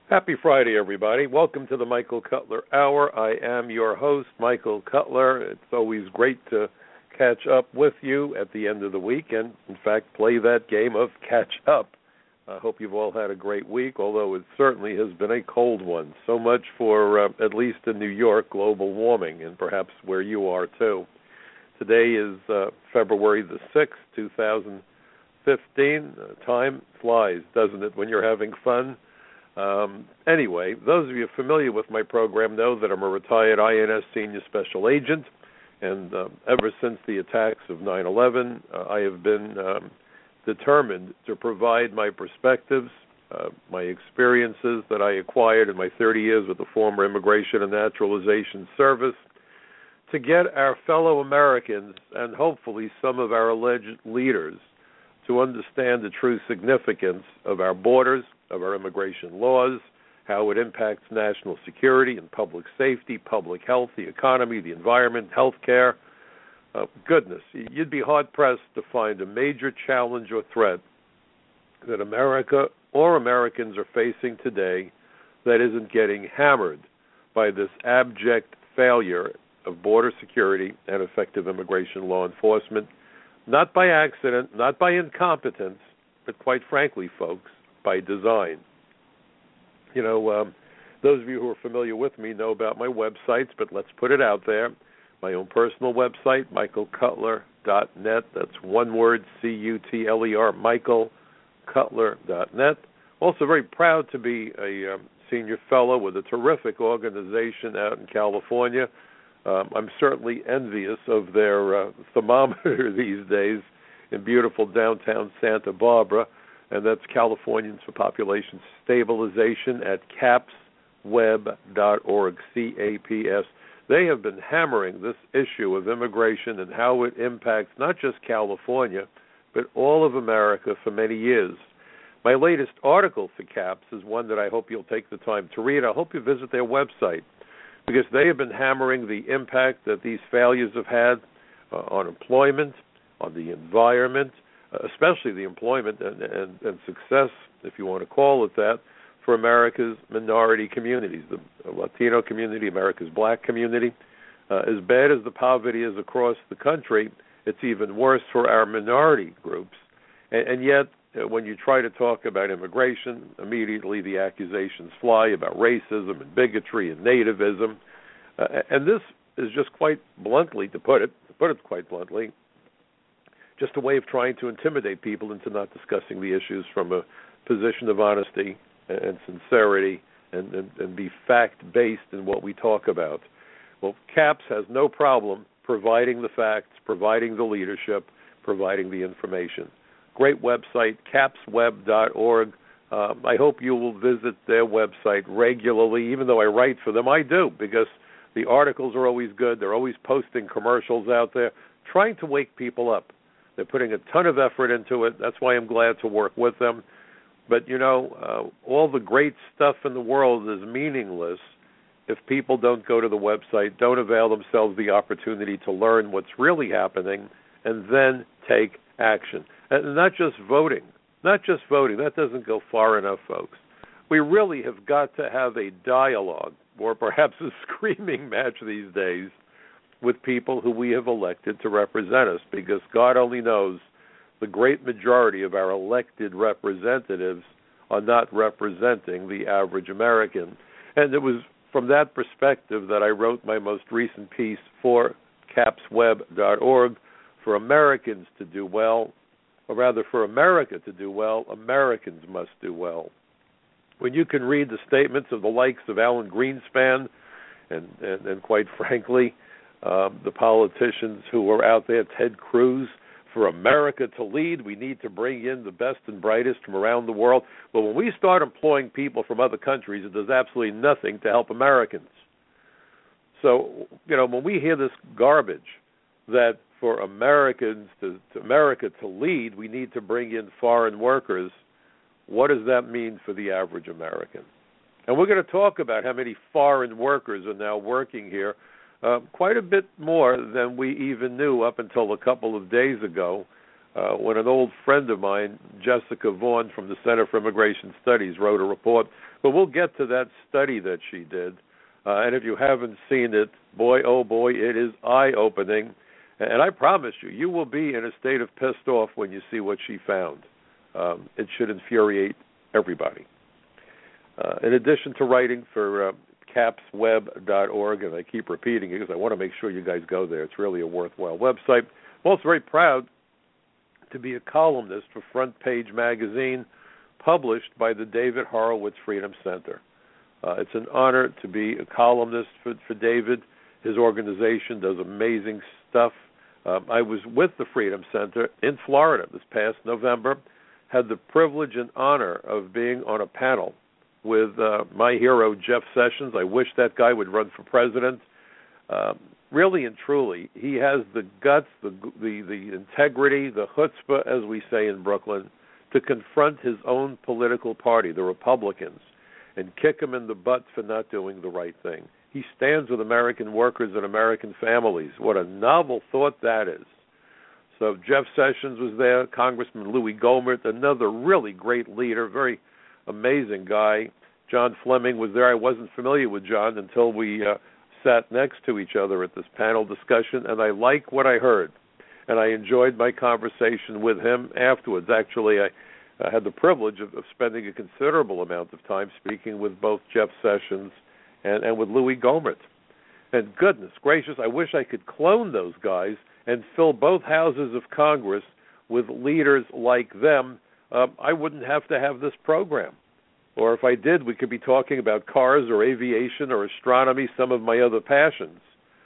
Happy Friday, everybody. Welcome to the Michael Cutler Hour. I am your host, Michael Cutler. It's always great to catch up with you at the end of the week and, in fact, play that game of catch up. I hope you've all had a great week, although it certainly has been a cold one. So much for, at least in New York, global warming, and perhaps where you are, too. Today is February the 6th, 2015. Time flies, doesn't it, when you're having fun? Anyway, those of you familiar with my program know that I'm a retired INS senior special agent, and ever since the attacks of 9/11, I have been determined to provide my perspectives, my experiences that I acquired in my 30 years with the former Immigration and Naturalization Service, to get our fellow Americans and hopefully some of our alleged leaders to understand the true significance of our borders, of our immigration laws, how it impacts national security and public safety, public health, the economy, the environment, health care. Goodness, you'd be hard-pressed to find a major challenge or threat that America or Americans are facing today that isn't getting hammered by this abject failure of border security and effective immigration law enforcement, not by accident, not by incompetence, but quite frankly, folks, by design. You know, those of you who are familiar with me know about my websites, but let's put it out there. My own personal website, michaelcutler.net. That's one word, C-U-T-L-E-R, michaelcutler.net. Also very proud to be a senior fellow with a terrific organization out in California. I'm certainly envious of their thermometer these days in beautiful downtown Santa Barbara, and that's Californians for Population Stabilization at capsweb.org, C-A-P-S. They have been hammering this issue of immigration and how it impacts not just California, but all of America for many years. My latest article for CAPS is one that I hope you'll take the time to read. I hope you visit their website, because they have been hammering the impact that these failures have had on employment, on the environment, especially the employment and success, if you want to call it that, for America's minority communities, the Latino community, America's black community. As bad as the poverty is across the country, it's even worse for our minority groups. And yet, when you try to talk about immigration, immediately the accusations fly about racism and bigotry and nativism. And this is just quite bluntly, to put it quite bluntly, just a way of trying to intimidate people into not discussing the issues from a position of honesty and sincerity and be fact-based in what we talk about. Well, CAPS has no problem providing the facts, providing the leadership, providing the information. Great website, capsweb.org. I hope you will visit their website regularly, even though I write for them. I do, because the articles are always good. They're always posting commercials out there, trying to wake people up. They're putting a ton of effort into it. That's why I'm glad to work with them. But, you know, all the great stuff in the world is meaningless if people don't go to the website, don't avail themselves the opportunity to learn what's really happening, and then take action. And not just voting. Not just voting. That doesn't go far enough, folks. We really have got to have a dialogue, or perhaps a screaming match these days, with people who we have elected to represent us, because God only knows the great majority of our elected representatives are not representing the average American. And it was from that perspective that I wrote my most recent piece for capsweb.org. For Americans to do well, or rather for America to do well, Americans must do well. When you can read the statements of the likes of Alan Greenspan and quite frankly, the politicians who are out there, Ted Cruz, for America to lead, we need to bring in the best and brightest from around the world. But when we start employing people from other countries, it does absolutely nothing to help Americans. So, you know, when we hear this garbage that for Americans America to lead, we need to bring in foreign workers, what does that mean for the average American? And we're going to talk about how many foreign workers are now working here, quite a bit more than we even knew up until a couple of days ago. when an old friend of mine, Jessica Vaughn from the Center for Immigration Studies, wrote a report. But we'll get to that study that she did. And if you haven't seen it, boy, oh boy, it is eye-opening. And I promise you, you will be in a state of pissed off when you see what she found. It should infuriate everybody. In addition to writing for capsweb.org, and I keep repeating it because I want to make sure you guys go there. It's really a worthwhile website. I'm also very proud to be a columnist for Front Page Magazine, published by the David Horowitz Freedom Center. It's an honor to be a columnist for David. His organization does amazing stuff. I was with the Freedom Center in Florida this past November, had the privilege and honor of being on a panel with my hero, Jeff Sessions. I wish that guy would run for president. Really and truly, he has the guts, the integrity, the chutzpah, as we say in Brooklyn, to confront his own political party, the Republicans, and kick them in the butt for not doing the right thing. He stands with American workers and American families. What a novel thought that is. So Jeff Sessions was there, Congressman Louis Gohmert, another really great leader, very amazing guy. John Fleming was there. I wasn't familiar with John until we sat next to each other at this panel discussion, and I like what I heard. And I enjoyed my conversation with him afterwards. Actually, I had the privilege of spending a considerable amount of time speaking with both Jeff Sessions and with Louis Gohmert. And goodness gracious, I wish I could clone those guys and fill both houses of Congress with leaders like them. I wouldn't have to have this program. Or if I did, we could be talking about cars or aviation or astronomy, some of my other passions.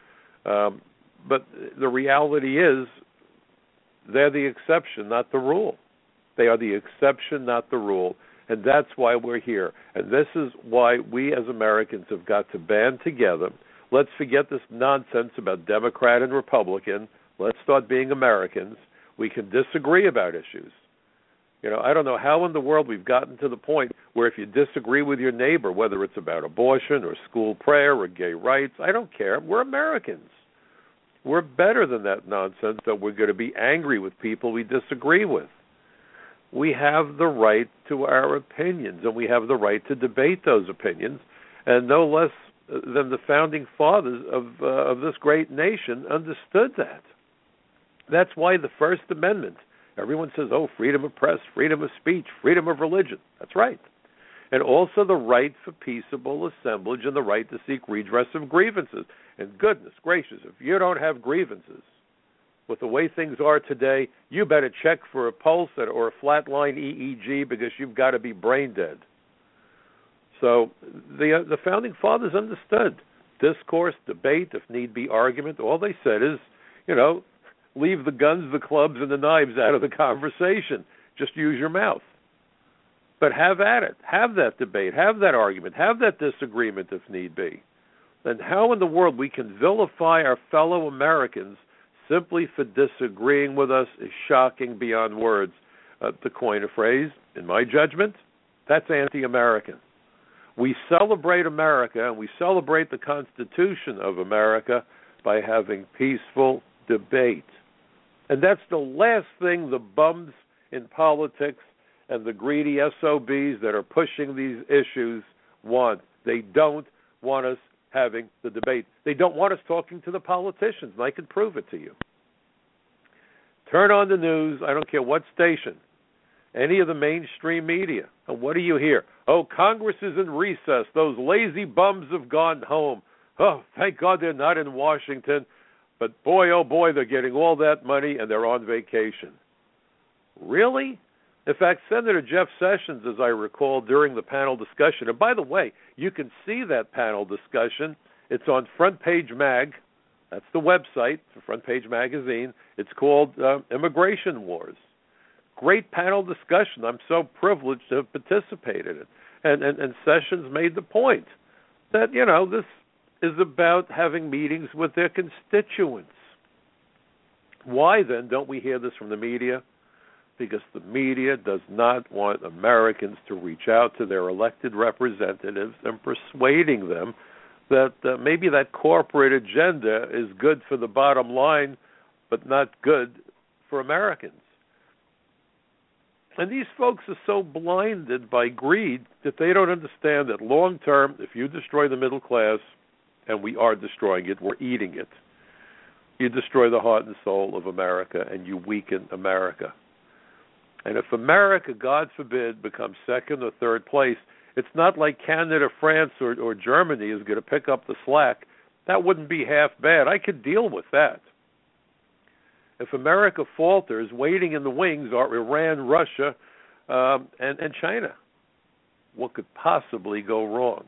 But the reality is they're the exception, not the rule. They are the exception, not the rule. And that's why we're here. And this is why we as Americans have got to band together. Let's forget this nonsense about Democrat and Republican. Let's start being Americans. We can disagree about issues. You know, I don't know how in the world we've gotten to the point where if you disagree with your neighbor, whether it's about abortion or school prayer or gay rights, I don't care. We're Americans. We're better than that nonsense that we're going to be angry with people we disagree with. We have the right to our opinions, and we have the right to debate those opinions, and no less than the founding fathers of this great nation understood that. That's why the First Amendment, everyone says, oh, freedom of press, freedom of speech, freedom of religion. That's right. And also the right for peaceable assemblage and the right to seek redress of grievances. And goodness gracious, if you don't have grievances, with the way things are today, you better check for a pulse or a flatline EEG because you've got to be brain dead. So the Founding Fathers understood discourse, debate, if need be argument. All they said is, you know, leave the guns, the clubs, and the knives out of the conversation. Just use your mouth. But have at it. Have that debate. Have that argument. Have that disagreement if need be. And how in the world we can vilify our fellow Americans simply for disagreeing with us is shocking beyond words. To coin a phrase, in my judgment, that's anti-American. We celebrate America and we celebrate the Constitution of America by having peaceful debate. And that's the last thing the bums in politics and the greedy SOBs that are pushing these issues want. They don't want us having the debate. They don't want us talking to the politicians, and I can prove it to you. Turn on the news, I don't care what station, any of the mainstream media, and what do you hear? Oh, Congress is in recess. Those lazy bums have gone home. Oh, thank God they're not in Washington. But boy, oh boy, they're getting all that money and they're on vacation. Really? In fact, Senator Jeff Sessions, as I recall, during the panel discussion, and by the way, you can see that panel discussion. It's on Front Page Mag. That's the website for Front Page Magazine. It's called Immigration Wars. Great panel discussion. I'm so privileged to have participated in it. And Sessions made the point that, you know, this is about having meetings with their constituents. Why, then, don't we hear this from the media? Because the media does not want Americans to reach out to their elected representatives and persuading them that maybe that corporate agenda is good for the bottom line, but not good for Americans. And these folks are so blinded by greed that they don't understand that long term, if you destroy the middle class, and we are destroying it, we're eating it, you destroy the heart and soul of America and you weaken America. And if America, God forbid, becomes second or third place, it's not like Canada, France, or Germany is going to pick up the slack. That wouldn't be half bad. I could deal with that. If America falters, waiting in the wings are Iran, Russia, and China. What could possibly go wrong?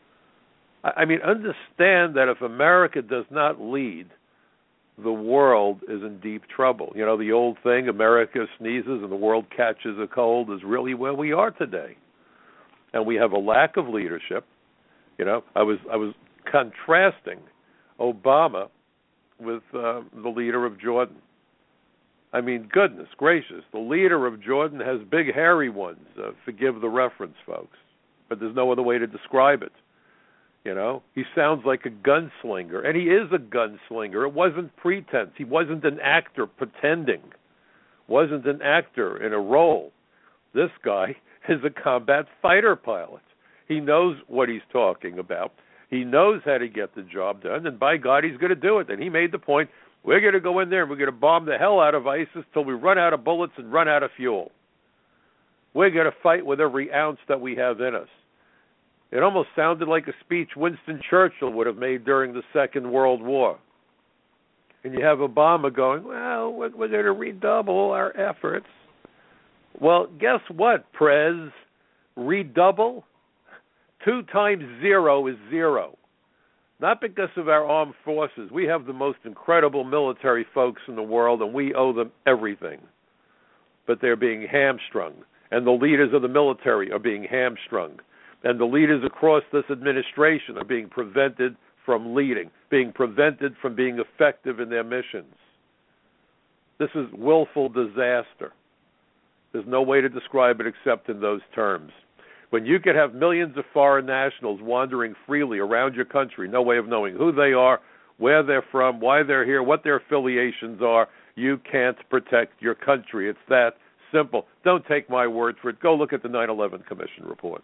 I mean, understand that if America does not lead, the world is in deep trouble. You know, the old thing, America sneezes and the world catches a cold, is really where we are today. And we have a lack of leadership. You know, I was contrasting Obama with the leader of Jordan. I mean, goodness gracious, the leader of Jordan has big hairy ones. Forgive the reference, folks, but there's no other way to describe it. You know, he sounds like a gunslinger, and he is a gunslinger. It wasn't pretense. He wasn't an actor pretending. Wasn't an actor in a role. This guy is a combat fighter pilot. He knows what he's talking about. He knows how to get the job done, and by God, he's going to do it. And he made the point, we're going to go in there and we're going to bomb the hell out of ISIS till we run out of bullets and run out of fuel. We're going to fight with every ounce that we have in us. It almost sounded like a speech Winston Churchill would have made during the Second World War. And you have Obama going, well, we're going to redouble our efforts. Well, guess what, Prez? Redouble? 2 times 0 is 0. Not because of our armed forces. We have the most incredible military folks in the world, and we owe them everything. But they're being hamstrung, and the leaders of the military are being hamstrung. And the leaders across this administration are being prevented from leading, being prevented from being effective in their missions. This is willful disaster. There's no way to describe it except in those terms. When you could have millions of foreign nationals wandering freely around your country, no way of knowing who they are, where they're from, why they're here, what their affiliations are, you can't protect your country. It's that simple. Don't take my word for it. Go look at the 9/11 Commission report.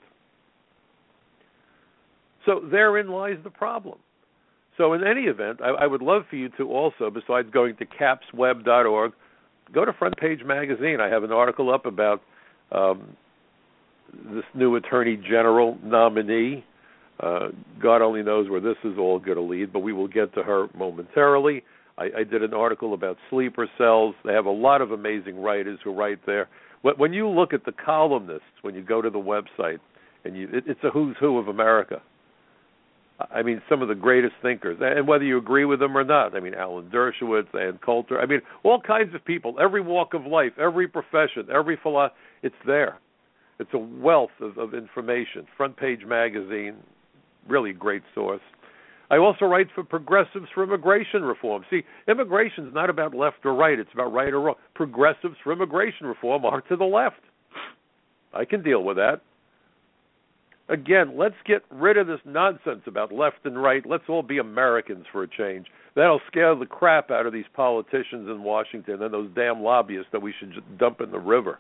So therein lies the problem. So in any event, I would love for you to also, besides going to capsweb.org, go to Front Page Magazine. I have an article up about this new Attorney General nominee. God only knows where this is all going to lead, but we will get to her momentarily. I did an article about sleeper cells. They have a lot of amazing writers who write there. When you look at the columnists, when you go to the website, and it's a who's who of America. I mean, some of the greatest thinkers, and whether you agree with them or not. I mean, Alan Dershowitz, Ann Coulter. I mean, all kinds of people, every walk of life, every profession, every philosophy, it's there. It's a wealth of information. Front Page Magazine, really great source. I also write for Progressives for Immigration Reform. See, immigration is not about left or right. It's about right or wrong. Progressives for Immigration Reform are to the left. I can deal with that. Again, let's get rid of this nonsense about left and right. Let's all be Americans for a change. That'll scare the crap out of these politicians in Washington and those damn lobbyists that we should just dump in the river.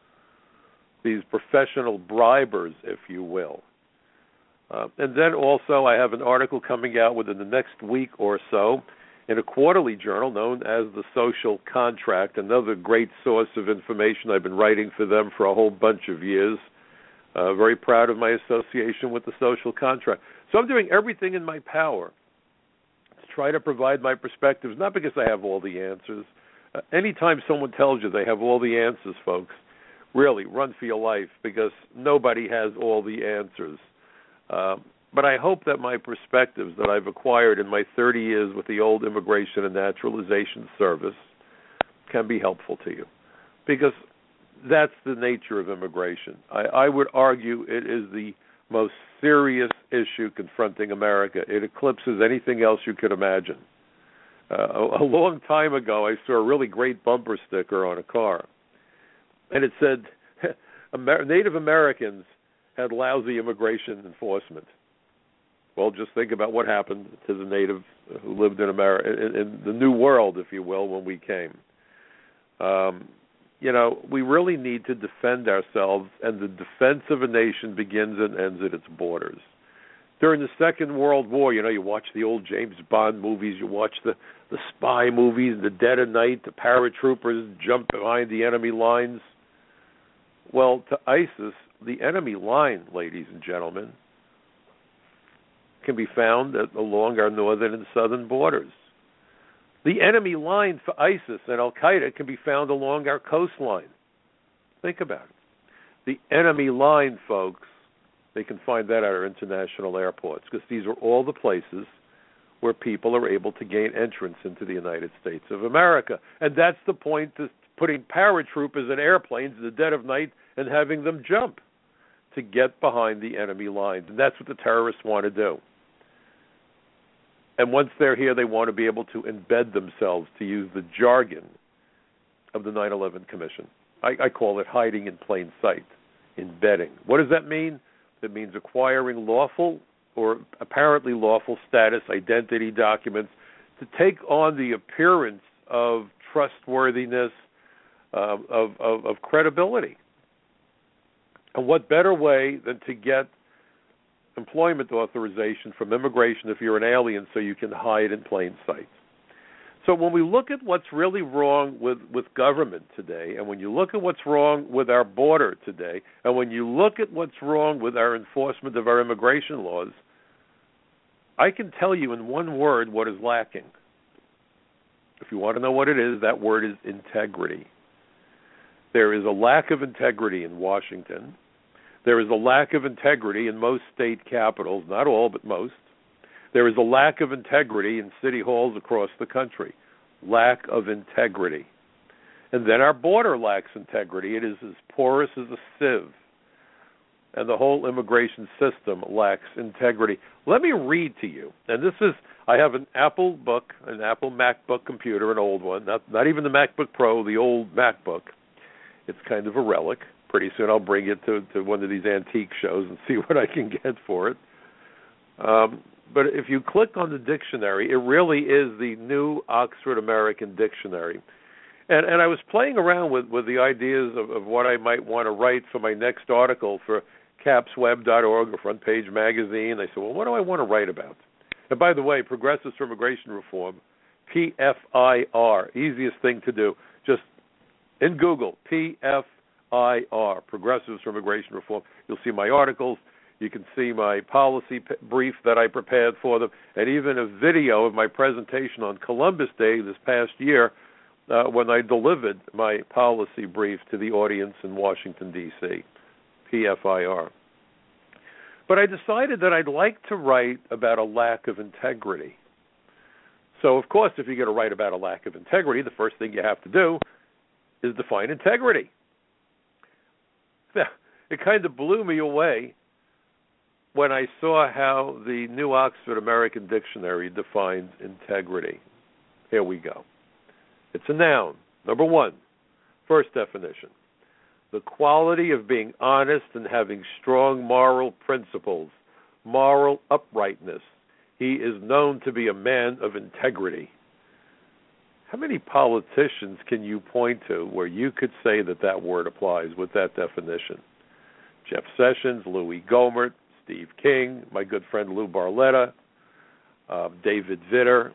These professional bribers, if you will. And then also I have an article coming out within the next week or so in a quarterly journal known as The Social Contract, another great source of information. I've been writing for them for a whole bunch of years. Very proud of my association with The Social Contract. So I'm doing everything in my power to try to provide my perspectives, not because I have all the answers. Anytime someone tells you they have all the answers, folks, really run for your life, because nobody has all the answers. But I hope that my perspectives that I've acquired in my 30 years with the old Immigration and Naturalization Service can be helpful to you, because that's the nature of immigration. I would argue it is the most serious issue confronting America. It eclipses anything else you could imagine. A long time ago, I saw a really great bumper sticker on a car, and it said, Native Americans had lousy immigration enforcement. Well, just think about what happened to the natives who lived in America, in the New World, if you will, when we came. we really need to defend ourselves, and the defense of a nation begins and ends at its borders. During the Second World War, you watch the old James Bond movies, you watch the spy movies, the dead of night, the paratroopers jump behind the enemy lines. Well, to ISIS, the enemy line, ladies and gentlemen, can be found along our northern and southern borders. The enemy line for ISIS and Al-Qaeda can be found along our coastline. Think about it. The enemy line, folks, they can find that at our international airports, because these are all the places where people are able to gain entrance into the United States of America. And that's the point, is putting paratroopers in airplanes in the dead of night and having them jump to get behind the enemy lines. And that's what the terrorists want to do. And once they're here, they want to be able to embed themselves, to use the jargon of the 9/11 Commission. I call it hiding in plain sight, embedding. What does that mean? It means acquiring lawful or apparently lawful status, identity documents, to take on the appearance of trustworthiness, of credibility. And what better way than to get employment authorization from immigration if you're an alien, so you can hide in plain sight. So when we look at what's really wrong with government today, and when you look at what's wrong with our border today, and when you look at what's wrong with our enforcement of our immigration laws, I can tell you in one word what is lacking. If you want to know what it is, that word is integrity. There is a lack of integrity in Washington. There is a lack of integrity in most state capitals, not all, but most. There is a lack of integrity in city halls across the country. Lack of integrity. And then our border lacks integrity. It is as porous as a sieve. And the whole immigration system lacks integrity. Let me read to you. And this is, I have an Apple book, an Apple MacBook computer, an old one, not even the MacBook Pro, the old MacBook. It's kind of a relic. Pretty soon I'll bring it to one of these antique shows and see what I can get for it. But if you click on the dictionary, it really is the new Oxford American Dictionary. And I was playing around with the ideas of what I might want to write for my next article for capsweb.org or Front Page Magazine. I said, well, what do I want to write about? And by the way, Progressives for Immigration Reform, PFIR, easiest thing to do. Just in Google, PFIR, Progressives for Immigration Reform. You'll see my articles. You can see my policy brief that I prepared for them, and even a video of my presentation on Columbus Day this past year when I delivered my policy brief to the audience in Washington, D.C., PFIR. But I decided that I'd like to write about a lack of integrity. So, of course, if you're going to write about a lack of integrity, the first thing you have to do is define integrity. It kind of blew me away when I saw how the New Oxford American Dictionary defines integrity. Here we go. It's a noun. Number one, first definition: the quality of being honest and having strong moral principles, moral uprightness. He is known to be a man of integrity. How many politicians can you point to where you could say that word applies with that definition? Jeff Sessions, Louis Gohmert, Steve King, my good friend Lou Barletta, David Vitter.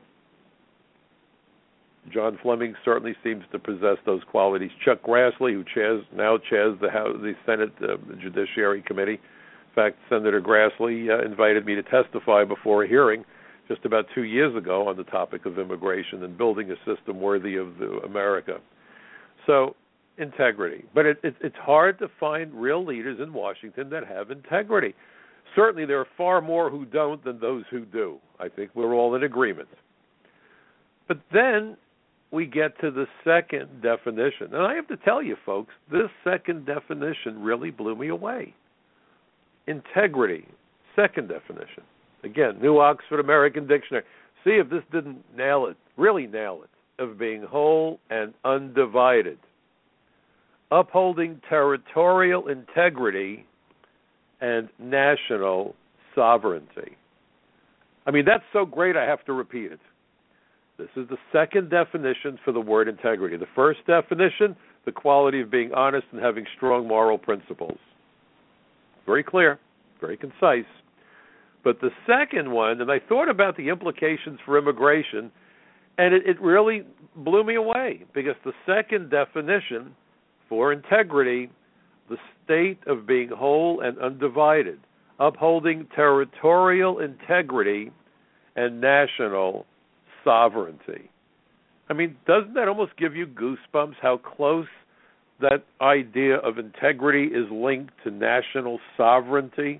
John Fleming certainly seems to possess those qualities. Chuck Grassley, who now chairs the Senate Judiciary Committee. In fact, Senator Grassley invited me to testify before a hearing just about 2 years ago on the topic of immigration and building a system worthy of America. So, integrity. But it's hard to find real leaders in Washington that have integrity. Certainly there are far more who don't than those who do. I think we're all in agreement. But then we get to the second definition. And I have to tell you, folks, this second definition really blew me away. Integrity, second definition. Again, New Oxford American Dictionary. See if this didn't nail it, really nail it, of being whole and undivided. Upholding territorial integrity and national sovereignty. I mean, that's so great I have to repeat it. This is the second definition for the word integrity. The first definition, the quality of being honest and having strong moral principles. Very clear, very concise. But the second one, and I thought about the implications for immigration, and it really blew me away, because the second definition for integrity, the state of being whole and undivided, upholding territorial integrity and national sovereignty. I mean, doesn't that almost give you goosebumps how close that idea of integrity is linked to national sovereignty?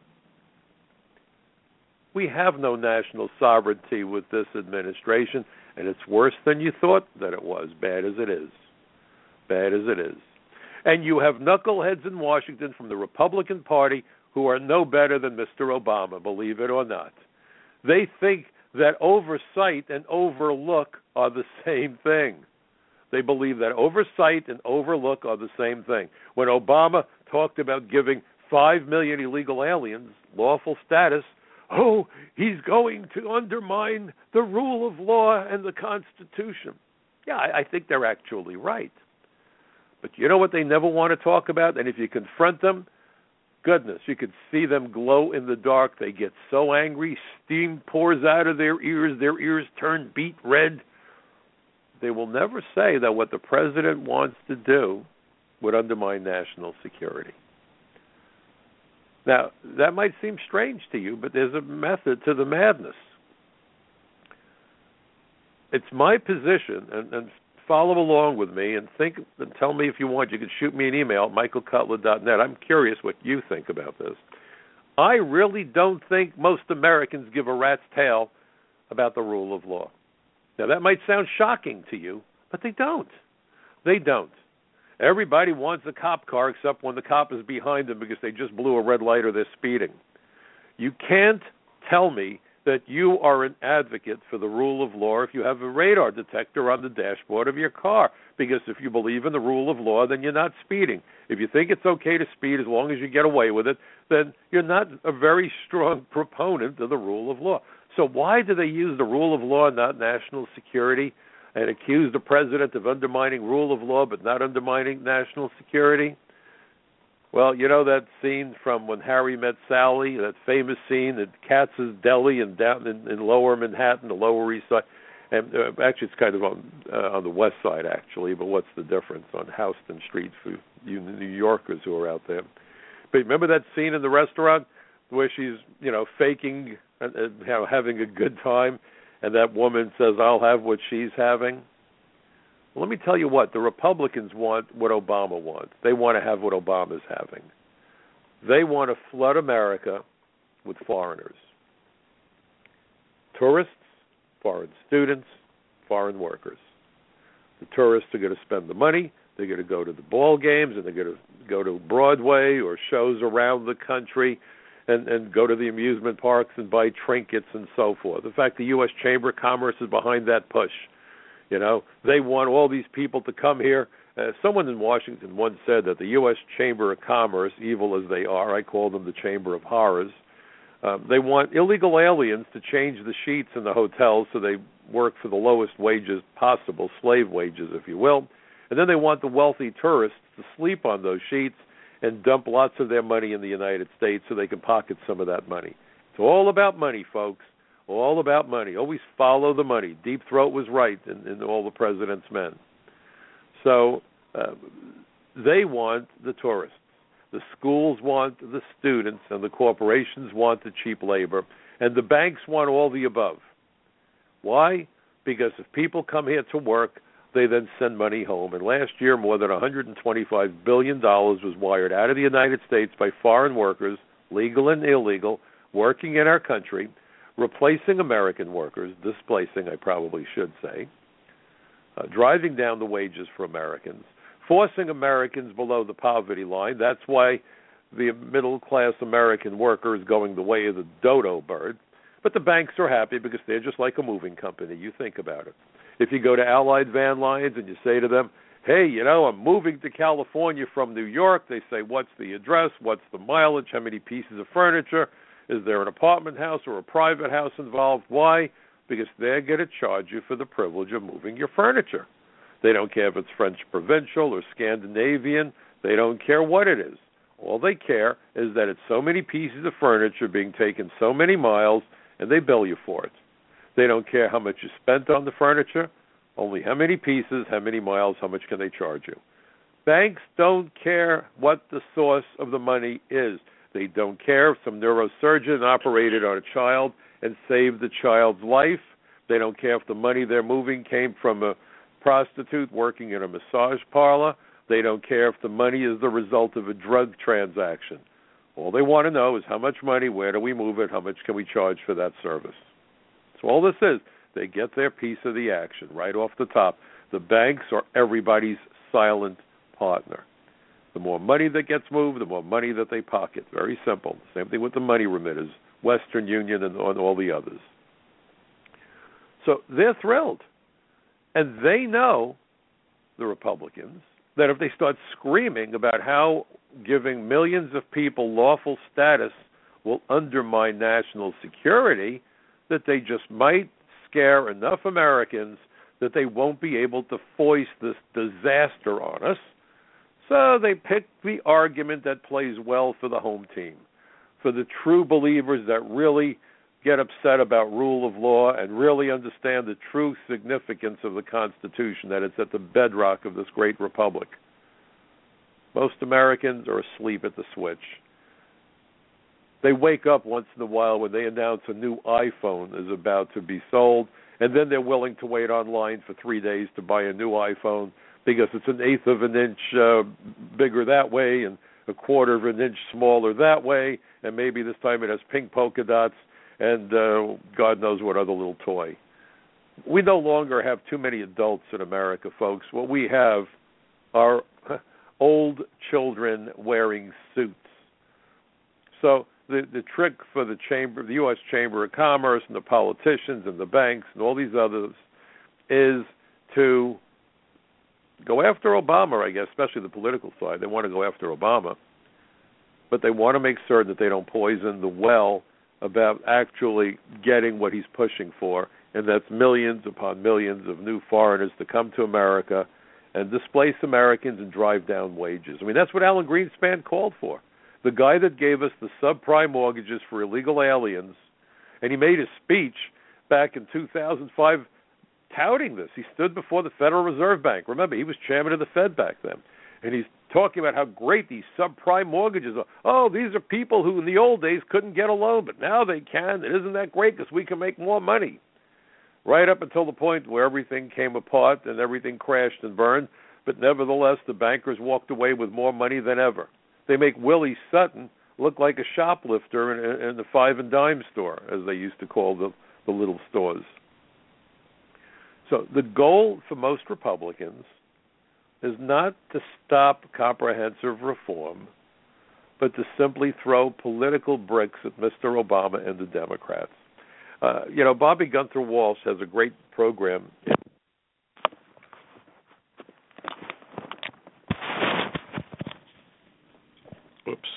We have no national sovereignty with this administration, and it's worse than you thought that it was, bad as it is. Bad as it is. And you have knuckleheads in Washington from the Republican Party who are no better than Mr. Obama, believe it or not. They think that oversight and overlook are the same thing. They believe that oversight and overlook are the same thing. When Obama talked about giving 5 million illegal aliens lawful status, oh, he's going to undermine the rule of law and the Constitution. Yeah, I think they're actually right. But you know what they never want to talk about? And if you confront them, goodness, you could see them glow in the dark. They get so angry, steam pours out of their ears turn beet red. They will never say that what the president wants to do would undermine national security. Now, that might seem strange to you, but there's a method to the madness. It's my position, and follow along with me and think and tell me if you want. You can shoot me an email at michaelcutler.net. I'm curious what you think about this. I really don't think most Americans give a rat's tail about the rule of law. Now, that might sound shocking to you, but they don't. They don't. Everybody wants a cop car except when the cop is behind them because they just blew a red light or they're speeding. You can't tell me that you are an advocate for the rule of law if you have a radar detector on the dashboard of your car, because if you believe in the rule of law, then you're not speeding. If you think it's okay to speed as long as you get away with it, then you're not a very strong proponent of the rule of law. So why do they use the rule of law, not national security, and accuse the president of undermining rule of law but not undermining national security? Well, you know that scene from When Harry Met Sally, that famous scene at Katz's Deli and down in Lower Manhattan, the Lower East Side. And actually, it's kind of on the West Side, actually, but what's the difference on Houston Street for you New Yorkers who are out there? But remember that scene in the restaurant where she's, faking having a good time, and that woman says, I'll have what she's having? Well, let me tell you what, the Republicans want what Obama wants. They want to have what Obama's having. They want to flood America with foreigners. Tourists, foreign students, foreign workers. The tourists are going to spend the money. They're going to go to the ball games, and they're going to go to Broadway or shows around the country and go to the amusement parks and buy trinkets and so forth. In fact, the U.S. Chamber of Commerce is behind that push. They want all these people to come here. Someone in Washington once said that the U.S. Chamber of Commerce, evil as they are, I call them the Chamber of Horrors, they want illegal aliens to change the sheets in the hotels so they work for the lowest wages possible, slave wages, if you will. And then they want the wealthy tourists to sleep on those sheets and dump lots of their money in the United States so they can pocket some of that money. It's all about money, folks. All about money. Always follow the money. Deep Throat was right in All the President's Men. So they want the tourists. The schools want the students, and the corporations want the cheap labor, and the banks want all the above. Why? Because if people come here to work, they then send money home. And last year, more than $125 billion was wired out of the United States by foreign workers, legal and illegal, working in our country, replacing American workers, displacing, I probably should say, driving down the wages for Americans, forcing Americans below the poverty line. That's why the middle-class American worker is going the way of the dodo bird. But the banks are happy because they're just like a moving company. You think about it. If you go to Allied Van Lines and you say to them, hey, I'm moving to California from New York, they say, what's the address? What's the mileage? How many pieces of furniture? Is there an apartment house or a private house involved? Why? Because they're going to charge you for the privilege of moving your furniture. They don't care if it's French provincial or Scandinavian. They don't care what it is. All they care is that it's so many pieces of furniture being taken so many miles, and they bill you for it. They don't care how much you spent on the furniture, only how many pieces, how many miles, how much can they charge you. Banks don't care what the source of the money is. They don't care if some neurosurgeon operated on a child and saved the child's life. They don't care if the money they're moving came from a prostitute working in a massage parlor. They don't care if the money is the result of a drug transaction. All they want to know is how much money, where do we move it, how much can we charge for that service. So all this is, they get their piece of the action right off the top. The banks are everybody's silent partner. The more money that gets moved, the more money that they pocket. Very simple. Same thing with the money remitters, Western Union and all the others. So they're thrilled. And they know, the Republicans, that if they start screaming about how giving millions of people lawful status will undermine national security, that they just might scare enough Americans that they won't be able to foist this disaster on us. So they pick the argument that plays well for the home team, for the true believers that really get upset about rule of law and really understand the true significance of the Constitution, that it's at the bedrock of this great republic. Most Americans are asleep at the switch. They wake up once in a while when they announce a new iPhone is about to be sold, and then they're willing to wait online for 3 days to buy a new iPhone because it's an eighth of an inch bigger that way and a quarter of an inch smaller that way, and maybe this time it has pink polka dots and God knows what other little toy. We no longer have too many adults in America, folks. What we have are old children wearing suits. So the trick for the U.S. Chamber of Commerce and the politicians and the banks and all these others is to go after Obama, I guess, especially the political side. They want to go after Obama, but they want to make certain that they don't poison the well about actually getting what he's pushing for, and that's millions upon millions of new foreigners to come to America and displace Americans and drive down wages. I mean, that's what Alan Greenspan called for. The guy that gave us the subprime mortgages for illegal aliens, and he made a speech back in 2005 touting this. He stood before the Federal Reserve Bank. Remember, he was chairman of the Fed back then. And he's talking about how great these subprime mortgages are. Oh, these are people who in the old days couldn't get a loan, but now they can. And isn't that great because we can make more money? Right up until the point where everything came apart and everything crashed and burned. But nevertheless, the bankers walked away with more money than ever. They make Willie Sutton look like a shoplifter in the five and dime store, as they used to call the little stores. So the goal for most Republicans is not to stop comprehensive reform, but to simply throw political bricks at Mr. Obama and the Democrats. Bobby Gunther Walsh has a great program. Oops.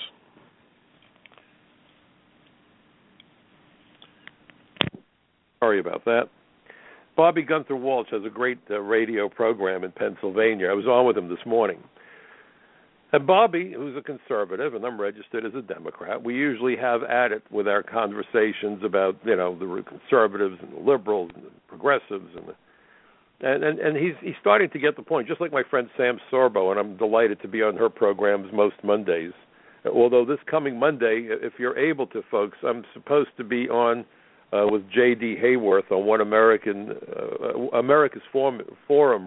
Sorry about that. Bobby Gunther Walsh has a great radio program in Pennsylvania. I was on with him this morning. And Bobby, who's a conservative, and I'm registered as a Democrat, we usually have at it with our conversations about, the conservatives and the liberals and the progressives. And he's starting to get the point, just like my friend Sam Sorbo, and I'm delighted to be on her programs most Mondays. Although this coming Monday, if you're able to, folks, I'm supposed to be on with J.D. Hayworth on America's Forum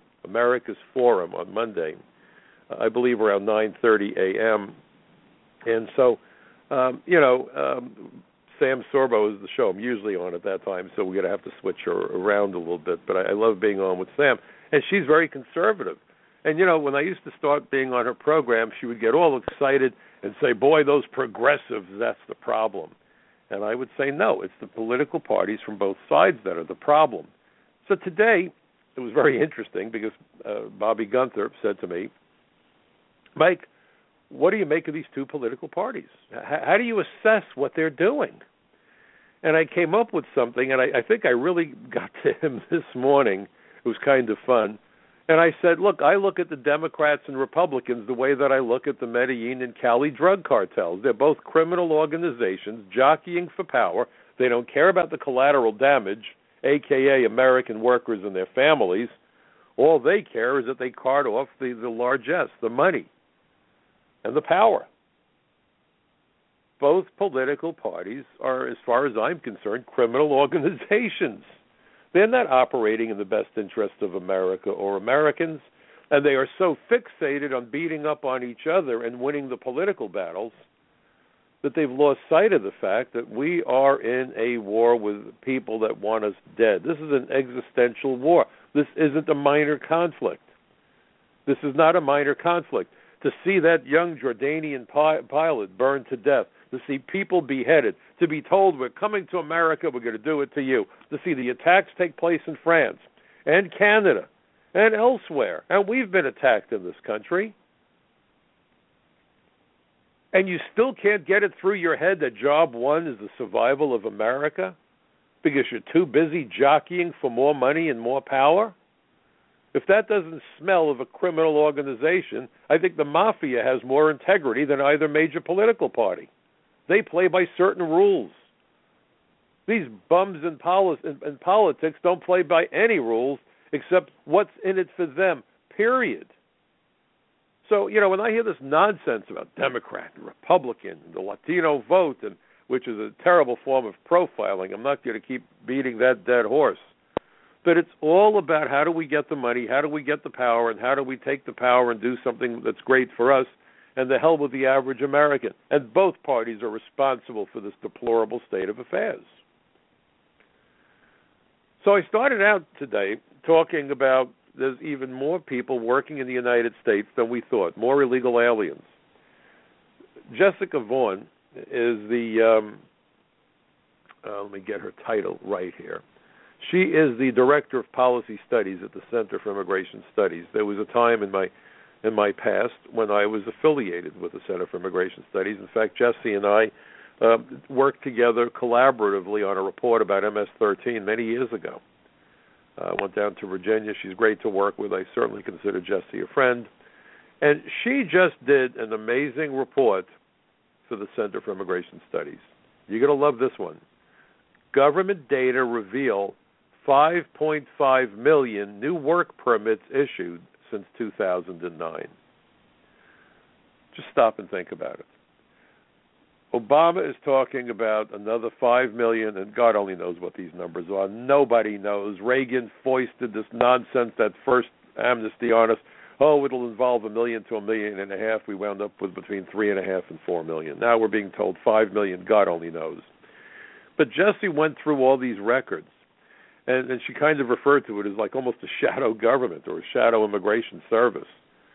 on Monday, I believe around 9:30 a.m. And so, Sam Sorbo is the show I'm usually on at that time, so we're going to have to switch her around a little bit. But I love being on with Sam, and she's very conservative. And, when I used to start being on her program, she would get all excited and say, boy, those progressives, that's the problem. And I would say, no, it's the political parties from both sides that are the problem. So today, it was very interesting because Bobby Gunther said to me, Mike, what do you make of these two political parties? How do you assess what they're doing? And I came up with something, and I think I really got to him this morning. It was kind of fun. And I said, look, I look at the Democrats and Republicans the way that I look at the Medellin and Cali drug cartels. They're both criminal organizations jockeying for power. They don't care about the collateral damage, a.k.a. American workers and their families. All they care is that they cart off the largesse, the money, and the power. Both political parties are, as far as I'm concerned, criminal organizations. They're not operating in the best interest of America or Americans, and they are so fixated on beating up on each other and winning the political battles that they've lost sight of the fact that we are in a war with people that want us dead. This is an existential war. This isn't a minor conflict. This is not a minor conflict. To see that young Jordanian pilot burned to death, to see people beheaded, to be told we're coming to America, we're going to do it to you, to see the attacks take place in France and Canada and elsewhere, and we've been attacked in this country, and you still can't get it through your head that job one is the survival of America because you're too busy jockeying for more money and more power? If that doesn't smell of a criminal organization, I think the mafia has more integrity than either major political party. They play by certain rules. These bums in politics don't play by any rules except what's in it for them, period. So, when I hear this nonsense about Democrat and Republican, the Latino vote, and which is a terrible form of profiling, I'm not going to keep beating that dead horse. But it's all about how do we get the money, how do we get the power, and how do we take the power and do something that's great for us, and the hell with the average American. And both parties are responsible for this deplorable state of affairs. So I started out today talking about there's even more people working in the United States than we thought, more illegal aliens. Jessica Vaughn is the, let me get her title right here. She is the Director of Policy Studies at the Center for Immigration Studies. There was a time in my past when I was affiliated with the Center for Immigration Studies. In fact, Jesse and I worked together collaboratively on a report about MS-13 many years ago. I went down to Virginia. She's great to work with. I certainly consider Jesse a friend. And she just did an amazing report for the Center for Immigration Studies. You're going to love this one. Government data reveal 5.5 million new work permits issued since 2009. Just stop and think about it. Obama is talking about another 5 million, and God only knows what these numbers are. Nobody knows. Reagan foisted this nonsense, that first amnesty on us. Oh, it'll involve 1 million to 1.5 million. We wound up with between 3.5 and 4 million. Now we're being told 5 million. God only knows. But Jesse went through all these records, and she kind of referred to it as like almost a shadow government or a shadow immigration service.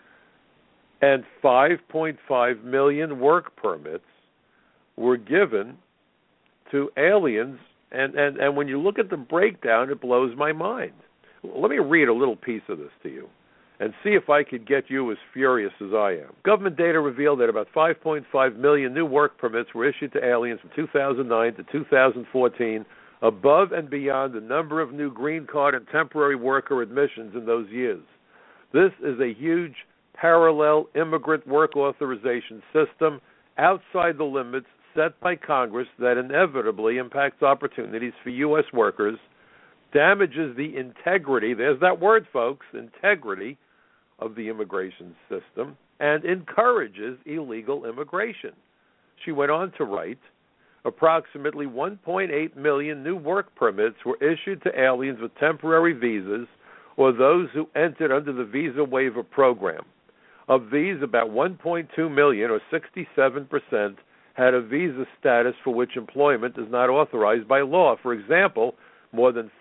And 5.5 million work permits were given to aliens, and when you look at the breakdown, it blows my mind. Let me read a little piece of this to you and see if I could get you as furious as I am. Government data revealed that about 5.5 million new work permits were issued to aliens from 2009 to 2014, above and beyond the number of new green card and temporary worker admissions in those years. This is a huge parallel immigrant work authorization system outside the limits set by Congress that inevitably impacts opportunities for U.S. workers, damages the integrity, there's that word, folks, integrity of the immigration system, and encourages illegal immigration. She went on to write, approximately 1.8 million new work permits were issued to aliens with temporary visas or those who entered under the visa waiver program. Of these, about 1.2 million, or 67%, had a visa status for which employment is not authorized by law. For example, more than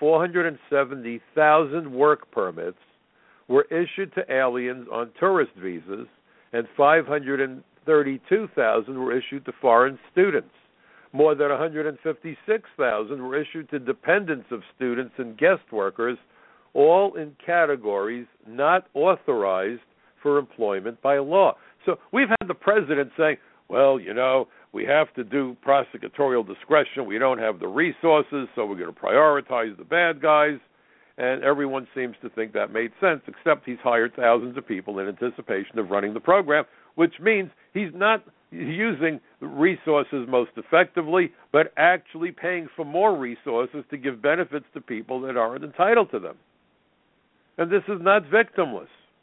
470,000 work permits were issued to aliens on tourist visas, and 532,000 were issued to foreign students. More than 156,000 were issued to dependents of students and guest workers, all in categories not authorized for employment by law. So we've had the president saying, well, we have to do prosecutorial discretion. We don't have the resources, so we're going to prioritize the bad guys. And everyone seems to think that made sense, except he's hired thousands of people in anticipation of running the program, which means he's not using resources most effectively, but actually paying for more resources to give benefits to people that aren't entitled to them. And this is not victimless.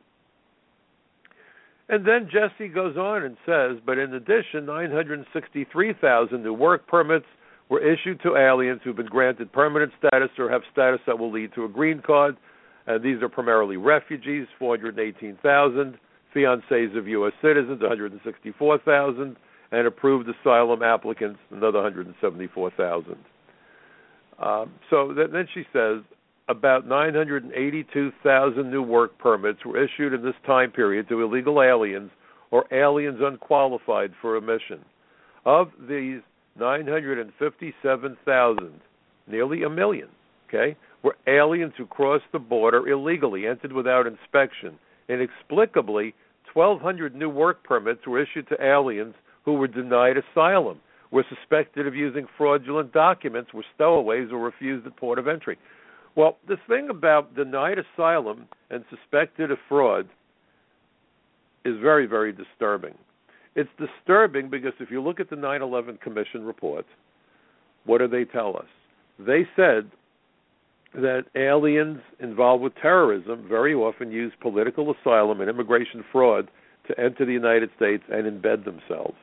And then Jesse goes on and says, but in addition, 963,000 new work permits were issued to aliens who've been granted permanent status or have status that will lead to a green card. And these are primarily refugees, 418,000, fiancés of U.S. citizens, 164,000, and approved asylum applicants, another 174,000. So then she says, about 982,000 new work permits were issued in this time period to illegal aliens or aliens unqualified for admission. Of these, 957,000, nearly a million, were aliens who crossed the border illegally, entered without inspection. Inexplicably, 1,200 new work permits were issued to aliens who were denied asylum, were suspected of using fraudulent documents, were stowaways, or refused at port of entry. Well, this thing about denied asylum and suspected of fraud is very, very disturbing. It's disturbing because if you look at the 9/11 Commission report, what do they tell us? They said that aliens involved with terrorism very often use political asylum and immigration fraud to enter the United States and embed themselves.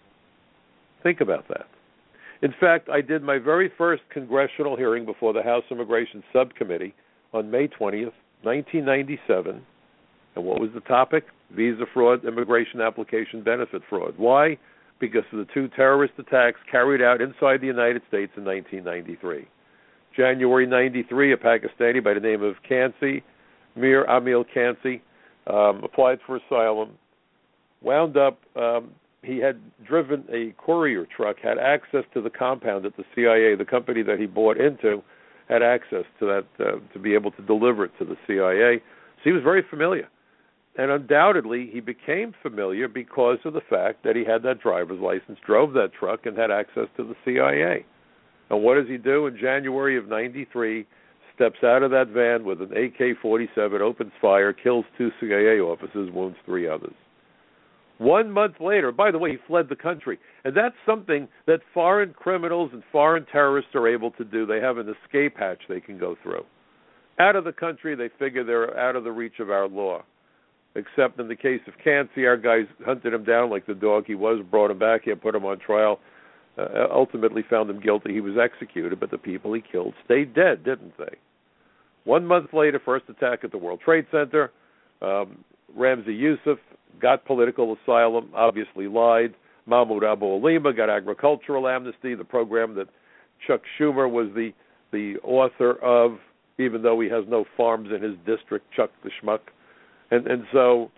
Think about that. In fact, I did my very first congressional hearing before the House Immigration Subcommittee on May 20th, 1997. And what was the topic? Visa fraud, immigration application benefit fraud. Why? Because of the two terrorist attacks carried out inside the United States in 1993. January 93, a Pakistani by the name of Kansi, Mir Amil Kansi, applied for asylum, wound up, he had driven a courier truck, had access to the compound at the CIA. The company that he bought into had access to that to be able to deliver it to the CIA. So he was very familiar. And undoubtedly, he became familiar because of the fact that he had that driver's license, drove that truck, and had access to the CIA. And what does he do? In January of 93, steps out of that van with an AK-47, opens fire, kills 2 CIA officers, wounds 3 others. 1 month later, by the way, he fled the country. And that's something that foreign criminals and foreign terrorists are able to do. They have an escape hatch they can go through. Out of the country, they figure they're out of the reach of our law. Except in the case of Kansi, our guys hunted him down like the dog he was, brought him back here, put him on trial, ultimately found him guilty. He was executed, but the people he killed stayed dead, didn't they? 1 month later, first attack at the World Trade Center, Ramzi Youssef got political asylum, obviously lied. Mahmoud Abu Alima got agricultural amnesty, the program that Chuck Schumer was the author of, even though he has no farms in his district, Chuck the Schmuck. And so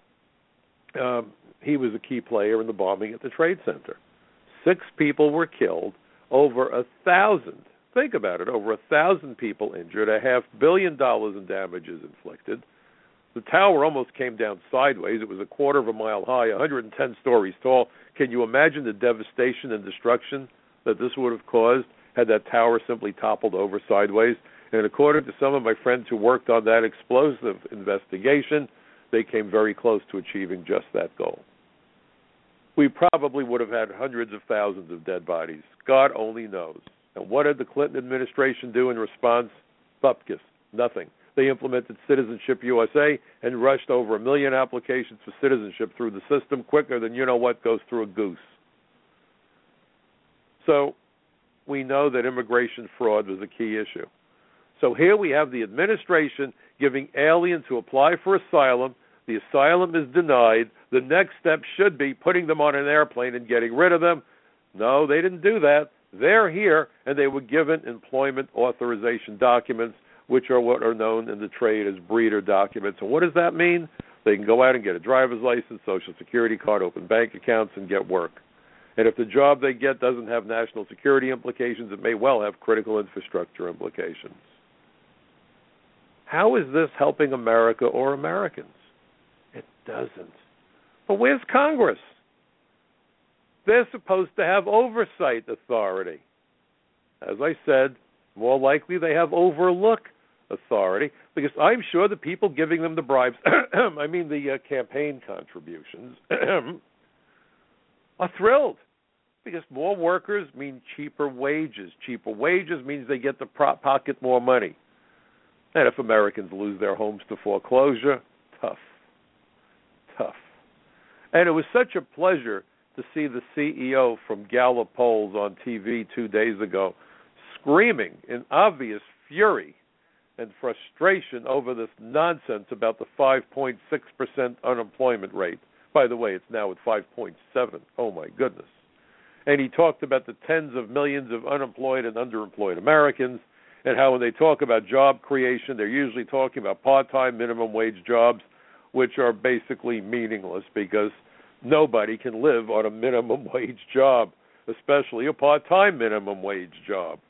he was a key player in the bombing at the Trade Center. 6 people were killed, over 1,000. Think about it, over 1,000 people injured, $500 million in damages inflicted. The tower almost came down sideways. It was 1/4 mile high, 110 stories tall. Can you imagine the devastation and destruction that this would have caused had that tower simply toppled over sideways? And according to some of my friends who worked on that explosive investigation, they came very close to achieving just that goal. We probably would have had hundreds of thousands of dead bodies. God only knows. And what did the Clinton administration do in response? Bupkis, nothing. They implemented Citizenship USA and rushed over 1 million applications for citizenship through the system quicker than you-know-what goes through a goose. So we know that immigration fraud was a key issue. So here we have the administration giving aliens who apply for asylum. The asylum is denied. The next step should be putting them on an airplane and getting rid of them. No, they didn't do that. They're here, and they were given employment authorization documents, which are what are known in the trade as breeder documents. And what does that mean? They can go out and get a driver's license, Social Security card, open bank accounts, and get work. And if the job they get doesn't have national security implications, it may well have critical infrastructure implications. How is this helping America or Americans? It doesn't. But where's Congress? They're supposed to have oversight authority. As I said, more likely they have overlook authority, because I'm sure the people giving them the bribes, I mean the campaign contributions, are thrilled, because more workers mean cheaper wages. Cheaper wages means they get to pocket more money. And if Americans lose their homes to foreclosure, tough. And it was such a pleasure to see the CEO from Gallup polls on TV 2 days ago screaming in obvious fury and frustration over this nonsense about the 5.6% unemployment rate. By the way, it's now at 5.7. Oh, my goodness. And he talked about the tens of millions of unemployed and underemployed Americans, and how when they talk about job creation, they're usually talking about part-time minimum wage jobs, which are basically meaningless because nobody can live on a minimum wage job, especially a part-time minimum wage job.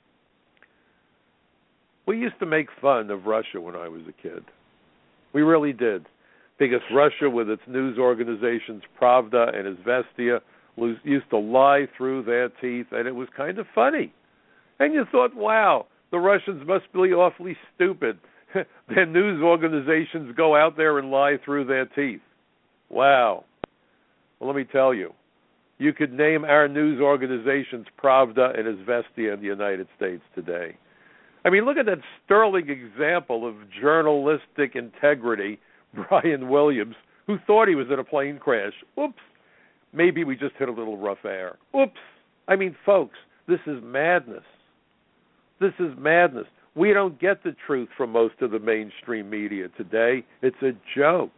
We used to make fun of Russia when I was a kid. We really did, because Russia, with its news organizations Pravda and Izvestia, used to lie through their teeth, and it was kind of funny. And you thought, wow, the Russians must be awfully stupid. Their news organizations go out there and lie through their teeth. Wow. Well, let me tell you, you could name our news organizations Pravda and Izvestia in the United States today. I mean, look at that sterling example of journalistic integrity, Brian Williams, who thought he was in a plane crash. Oops. Maybe we just hit a little rough air. Oops. I mean, folks, this is madness. This is madness. We don't get the truth from most of the mainstream media today. It's a joke.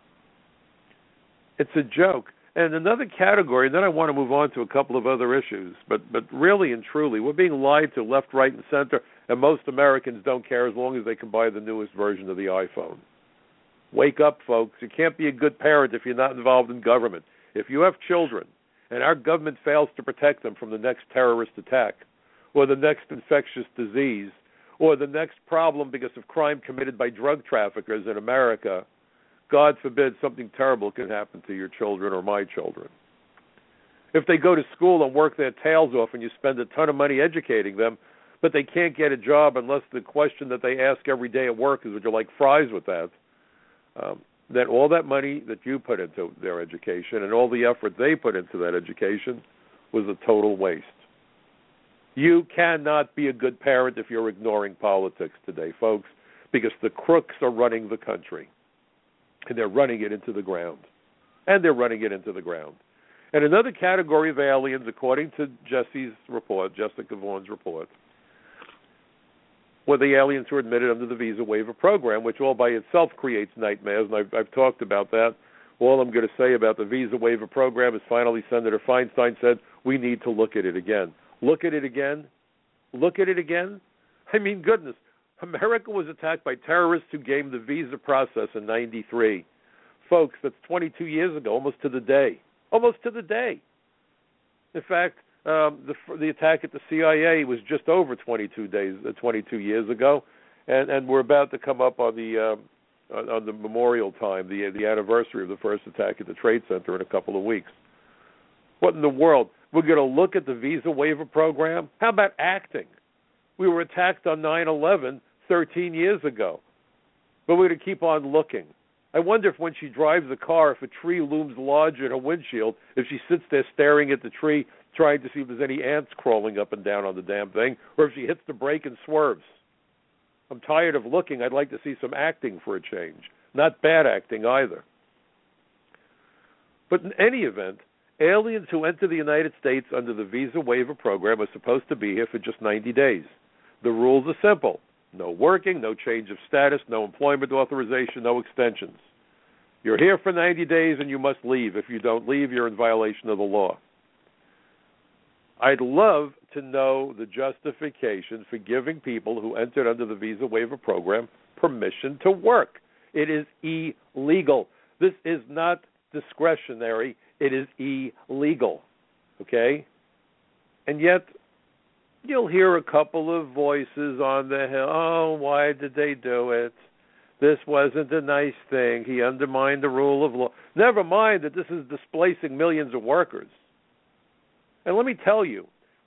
It's a joke. And another category, and then I want to move on to a couple of other issues, but really and truly, we're being lied to left, right, and center, and most Americans don't care as long as they can buy the newest version of the iPhone. Wake up, folks. You can't be a good parent if you're not involved in government. If you have children, and our government fails to protect them from the next terrorist attack, or the next infectious disease, or the next problem because of crime committed by drug traffickers in America, God forbid something terrible can happen to your children or my children. If they go to school and work their tails off and you spend a ton of money educating them, but they can't get a job unless the question that they ask every day at work is, would you like fries with that? Then all that money that you put into their education and all the effort they put into that education was a total waste. You cannot be a good parent if you're ignoring politics today, folks, because the crooks are running the country. And they're running it into the ground. And another category of aliens, according to Jessica Vaughn's report, were the aliens who were admitted under the visa waiver program, which all by itself creates nightmares, and I've talked about that. All I'm going to say about the visa waiver program is finally Senator Feinstein said, we need to look at it again. Look at it again? I mean, goodness. America was attacked by terrorists who gamed the visa process in 93. Folks, that's 22 years ago, almost to the day. In fact, the attack at the CIA was just over 22 years ago, and we're about to come up on the memorial time, the anniversary of the first attack at the Trade Center in a couple of weeks. What in the world? We're going to look at the visa waiver program? How about acting? We were attacked on 9/11 13 years ago, but we're going to keep on looking. I wonder if when she drives the car, if a tree looms large in her windshield, if she sits there staring at the tree, trying to see if there's any ants crawling up and down on the damn thing, or if she hits the brake and swerves. I'm tired of looking. I'd like to see some acting for a change. Not bad acting either. But in any event, aliens who enter the United States under the visa waiver program are supposed to be here for just 90 days. The rules are simple. No working, no change of status, no employment authorization, no extensions. You're here for 90 days and you must leave. If you don't leave, you're in violation of the law. I'd love to know the justification for giving people who entered under the visa waiver program permission to work. It is illegal. This is not discretionary. It is illegal. Okay? And yet, you'll hear a couple of voices on the hill. Oh, why did they do it? This wasn't a nice thing. He undermined the rule of law. Never mind that this is displacing millions of workers. And let me tell you,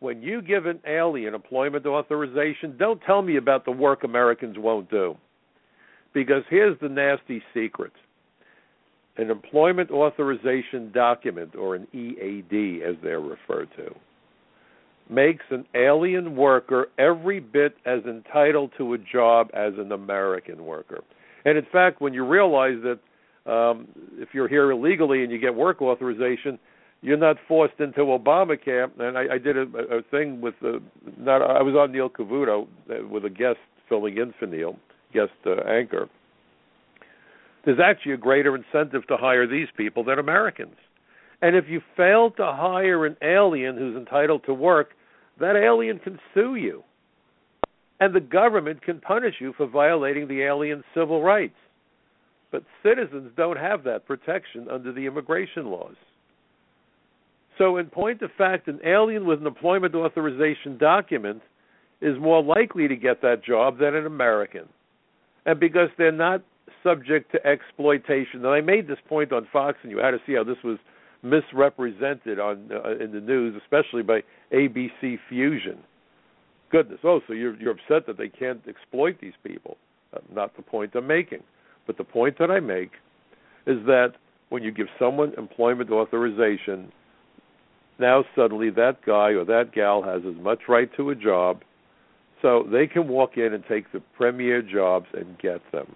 when you give an alien employment authorization, don't tell me about the work Americans won't do. Because here's the nasty secret. An employment authorization document, or an EAD as they're referred to, makes an alien worker every bit as entitled to a job as an American worker. And in fact, when you realize that if you're here illegally and you get work authorization, you're not forced into Obamacare. And I did a thing with I was on Neil Cavuto with a guest filling in for Neil, guest anchor. There's actually a greater incentive to hire these people than Americans. And if you fail to hire an alien who's entitled to work, that alien can sue you. And the government can punish you for violating the alien's civil rights. But citizens don't have that protection under the immigration laws. So in point of fact, an alien with an employment authorization document is more likely to get that job than an American. And because they're not subject to exploitation. And I made this point on Fox, and you had to see how this was misrepresented in the news, especially by ABC Fusion. Goodness, so you're upset that they can't exploit these people. Not the point I'm making. But the point that I make is that when you give someone employment authorization, now suddenly that guy or that gal has as much right to a job, so they can walk in and take the premier jobs and get them.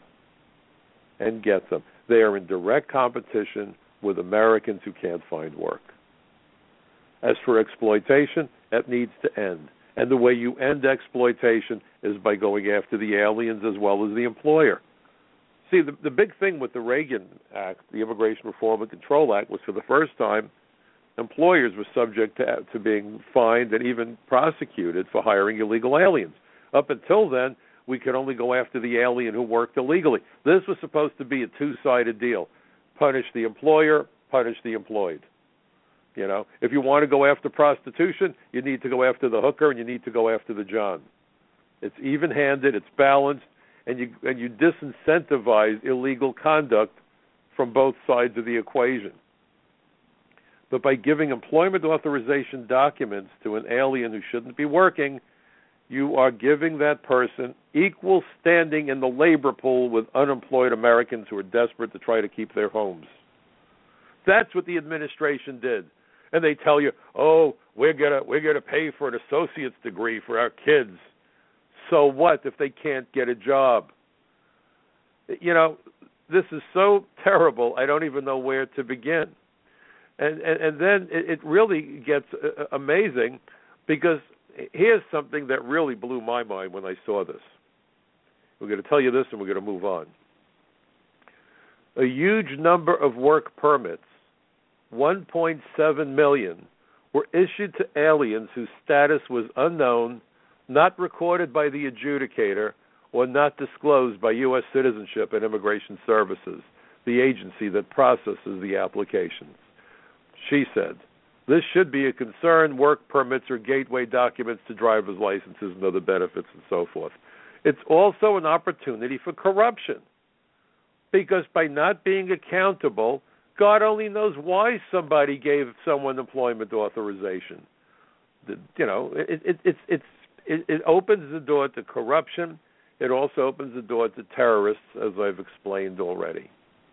They are in direct competition with Americans who can't find work. As for exploitation, that needs to end. And the way you end exploitation is by going after the aliens as well as the employer. See, the big thing with the Reagan Act, the Immigration Reform and Control Act, was for the first time employers were subject to being fined and even prosecuted for hiring illegal aliens. Up until then, we could only go after the alien who worked illegally. This was supposed to be a two-sided deal. Punish the employer, punish the employed. You know, if you want to go after prostitution, you need to go after the hooker and you need to go after the John. It's even-handed, it's balanced, and you disincentivize illegal conduct from both sides of the equation. But by giving employment authorization documents to an alien who shouldn't be working, you are giving that person equal standing in the labor pool with unemployed Americans who are desperate to try to keep their homes. That's what the administration did. And they tell you, oh, we're gonna pay for an associate's degree for our kids. So what if they can't get a job? You know, this is so terrible, I don't even know where to begin. And then it really gets amazing, because here's something that really blew my mind when I saw this. We're going to tell you this and we're going to move on. A huge number of work permits, 1.7 million, were issued to aliens whose status was unknown, not recorded by the adjudicator, or not disclosed by U.S. Citizenship and Immigration Services, the agency that processes the applications. She said, this should be a concern. Work permits are gateway documents to driver's licenses and other benefits and so forth. It's also an opportunity for corruption, because by not being accountable, God only knows why somebody gave someone employment authorization. You know, it opens the door to corruption. It also opens the door to terrorists, as I've explained already.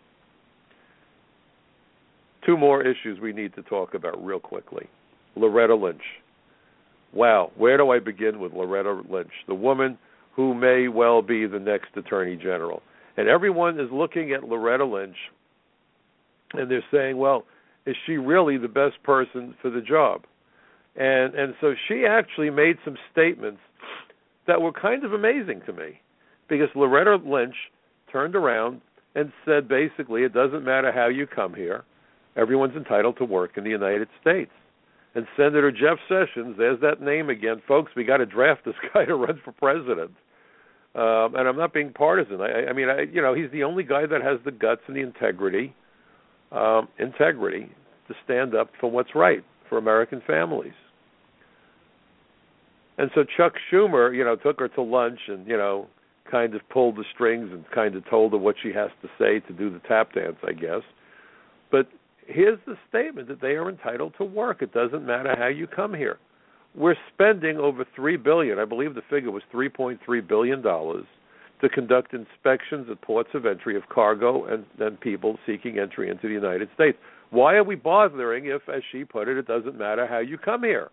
Two more issues we need to talk about real quickly. Loretta Lynch. Wow, where do I begin with Loretta Lynch, the woman who may well be the next Attorney General? And everyone is looking at Loretta Lynch, and they're saying, well, is she really the best person for the job? And so she actually made some statements that were kind of amazing to me, because Loretta Lynch turned around and said, basically, it doesn't matter how you come here. Everyone's entitled to work in the United States. And Senator Jeff Sessions, there's that name again. Folks, we got to draft this guy to run for president. And I'm not being partisan. I mean, he's the only guy that has the guts and the integrity to stand up for what's right for American families. And so Chuck Schumer, took her to lunch and, kind of pulled the strings and kind of told her what she has to say to do the tap dance, I guess. But here's the statement, that they are entitled to work. It doesn't matter how you come here. we're spending over $3 billion, I believe the figure was $3.3 billion, to conduct inspections at ports of entry of cargo and people seeking entry into the United States. Why are we bothering if, as she put it, it doesn't matter how you come here?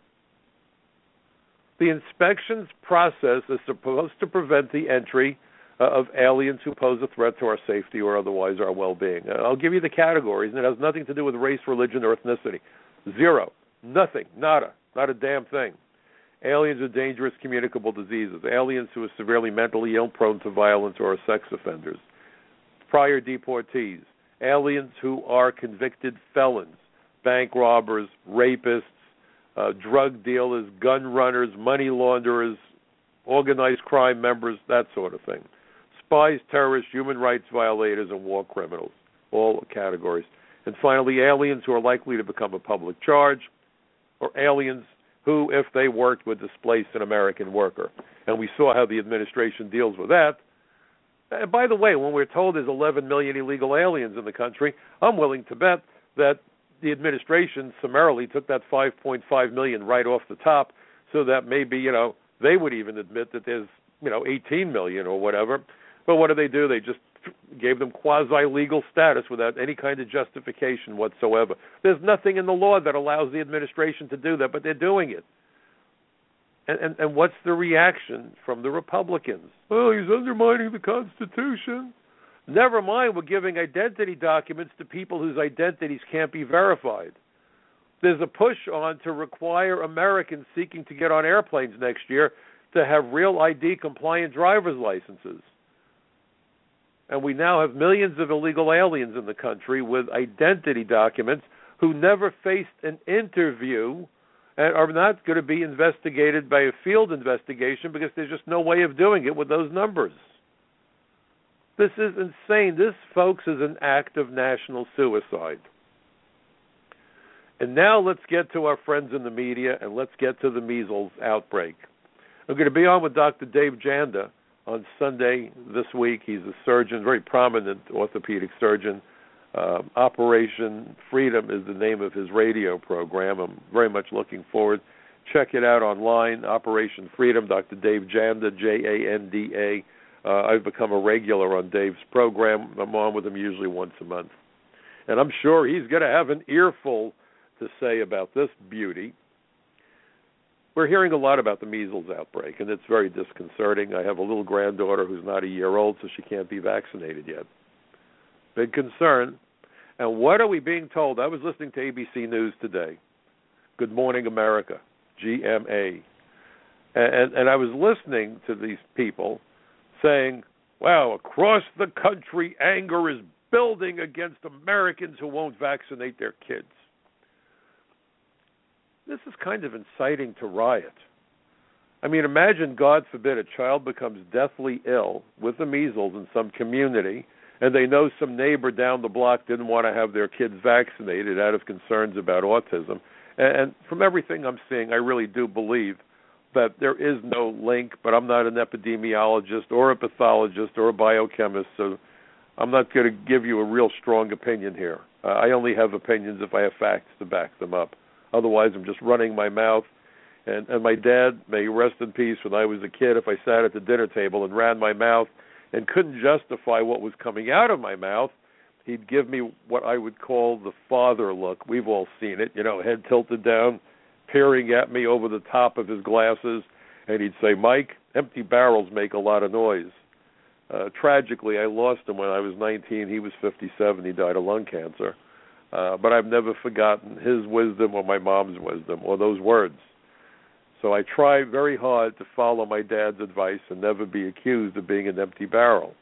The inspections process is supposed to prevent the entry of aliens who pose a threat to our safety or otherwise our well-being. I'll give you the categories, and it has nothing to do with race, religion, or ethnicity. Zero. Nothing. Nada. Not a damn thing. Aliens with dangerous communicable diseases. Aliens who are severely mentally ill, prone to violence, or are sex offenders. Prior deportees. Aliens who are convicted felons. Bank robbers, rapists, drug dealers, gun runners, money launderers, organized crime members, that sort of thing. Spies, terrorists, human rights violators, and war criminals. All categories. And finally, aliens who are likely to become a public charge, or aliens who, if they worked, would displace an American worker. And we saw how the administration deals with that. And by the way, when we're told there's 11 million illegal aliens in the country, I'm willing to bet that the administration summarily took that 5.5 million right off the top, so that maybe, they would even admit that there's, 18 million or whatever. But what do? They just gave them quasi-legal status without any kind of justification whatsoever. There's nothing in the law that allows the administration to do that, but they're doing it. And what's the reaction from the Republicans? Oh, he's undermining the Constitution. Never mind, we're giving identity documents to people whose identities can't be verified. There's a push on to require Americans seeking to get on airplanes next year to have real ID-compliant driver's licenses. And we now have millions of illegal aliens in the country with identity documents who never faced an interview and are not going to be investigated by a field investigation because there's just no way of doing it with those numbers. This is insane. This, folks, is an act of national suicide. And now let's get to our friends in the media and let's get to the measles outbreak. I'm going to be on with Dr. Dave Janda on Sunday this week. He's a surgeon, very prominent orthopedic surgeon. Operation Freedom is the name of his radio program. I'm very much looking forward. Check it out online, Operation Freedom, Dr. Dave Janda, Janda. I've become a regular on Dave's program. I'm on with him usually once a month. And I'm sure he's going to have an earful to say about this beauty. We're hearing a lot about the measles outbreak, and it's very disconcerting. I have a little granddaughter who's not a year old, so she can't be vaccinated yet. Big concern. And what are we being told? I was listening to ABC News today. Good Morning America, GMA. And I was listening to these people saying, wow, across the country, anger is building against Americans who won't vaccinate their kids. This is kind of inciting to riot. I mean, imagine, God forbid, a child becomes deathly ill with the measles in some community, and they know some neighbor down the block didn't want to have their kids vaccinated out of concerns about autism. And from everything I'm seeing, I really do believe that there is no link, but I'm not an epidemiologist or a pathologist or a biochemist, so I'm not going to give you a real strong opinion here. I only have opinions if I have facts to back them up. Otherwise, I'm just running my mouth. And my dad, may he rest in peace, when I was a kid, if I sat at the dinner table and ran my mouth and couldn't justify what was coming out of my mouth, he'd give me what I would call the father look. We've all seen it, head tilted down, peering at me over the top of his glasses, and he'd say, Mike, empty barrels make a lot of noise. Tragically, I lost him when I was 19. He was 57. He died of lung cancer. But I've never forgotten his wisdom or my mom's wisdom or those words. So I try very hard to follow my dad's advice and never be accused of being an empty barrel.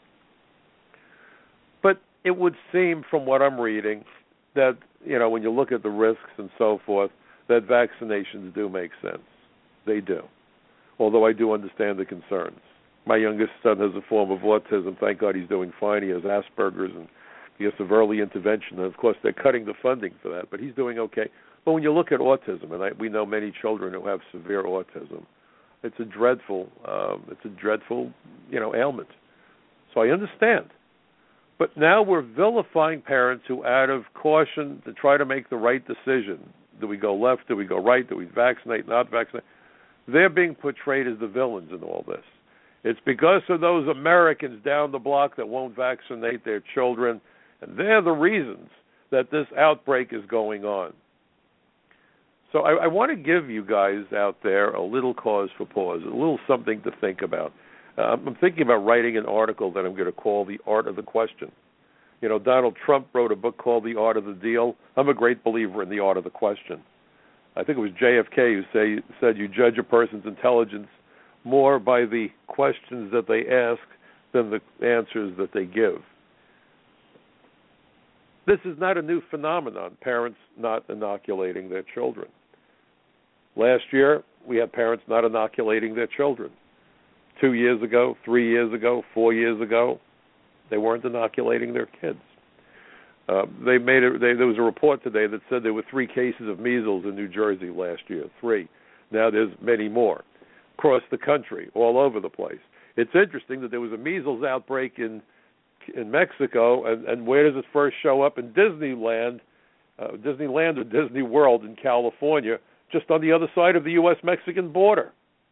But it would seem from what I'm reading that, when you look at the risks and so forth, that vaccinations do make sense. They do. Although I do understand the concerns. My youngest son has a form of autism. Thank God he's doing fine. He has Asperger's and he has some early intervention. And, of course, they're cutting the funding for that. But he's doing okay. But when you look at autism, and we know many children who have severe autism, it's a dreadful ailment. So I understand. But now we're vilifying parents who, out of caution to try to make the right decision, do we go left, do we go right, do we vaccinate, not vaccinate? they're being portrayed as the villains in all this. It's because of those Americans down the block that won't vaccinate their children, and they're the reasons that this outbreak is going on. So I want to give you guys out there a little cause for pause, a little something to think about. I'm thinking about writing an article that I'm going to call The Art of the Question. You know, Donald Trump wrote a book called The Art of the Deal. I'm a great believer in the art of the question. I think it was JFK who said you judge a person's intelligence more by the questions that they ask than the answers that they give. This is not a new phenomenon, parents not inoculating their children. Last year, we had parents not inoculating their children. 2 years ago, 3 years ago, 4 years ago, they weren't inoculating their kids. There was a report today that said there were 3 cases of measles in New Jersey last year. 3. Now there's many more across the country, all over the place. It's interesting that there was a measles outbreak in Mexico, and where does it first show up? In Disneyland or Disney World in California, just on the other side of the U.S.-Mexican border.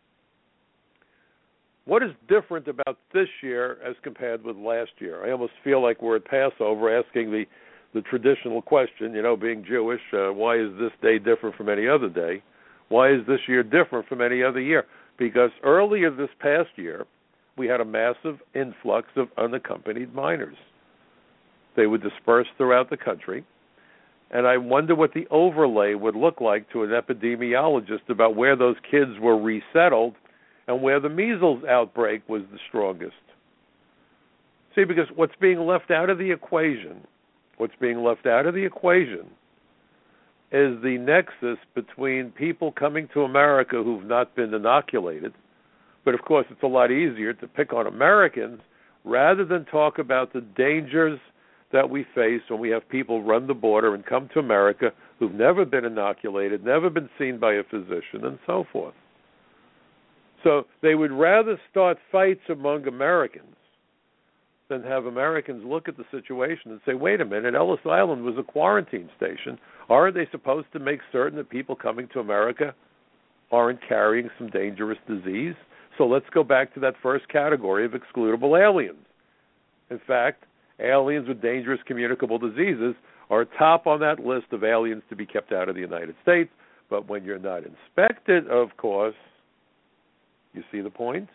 What is different about this year as compared with last year? I almost feel like we're at Passover asking the traditional question, you know, being Jewish, why is this day different from any other day? Why is this year different from any other year? Because earlier this past year, we had a massive influx of unaccompanied minors. They were dispersed throughout the country, and I wonder what the overlay would look like to an epidemiologist about where those kids were resettled and where the measles outbreak was the strongest. See, because what's being left out of the equation is the nexus between people coming to America who've not been inoculated. But of course, it's a lot easier to pick on Americans rather than talk about the dangers that we face when we have people run the border and come to America who've never been inoculated, never been seen by a physician, and so forth. So they would rather start fights among Americans than have Americans look at the situation and say, wait a minute, Ellis Island was a quarantine station. Aren't they supposed to make certain that people coming to America aren't carrying some dangerous disease? So let's go back to that first category of excludable aliens. In fact, aliens with dangerous communicable diseases are top on that list of aliens to be kept out of the United States. But when you're not inspected, of course, you see the point?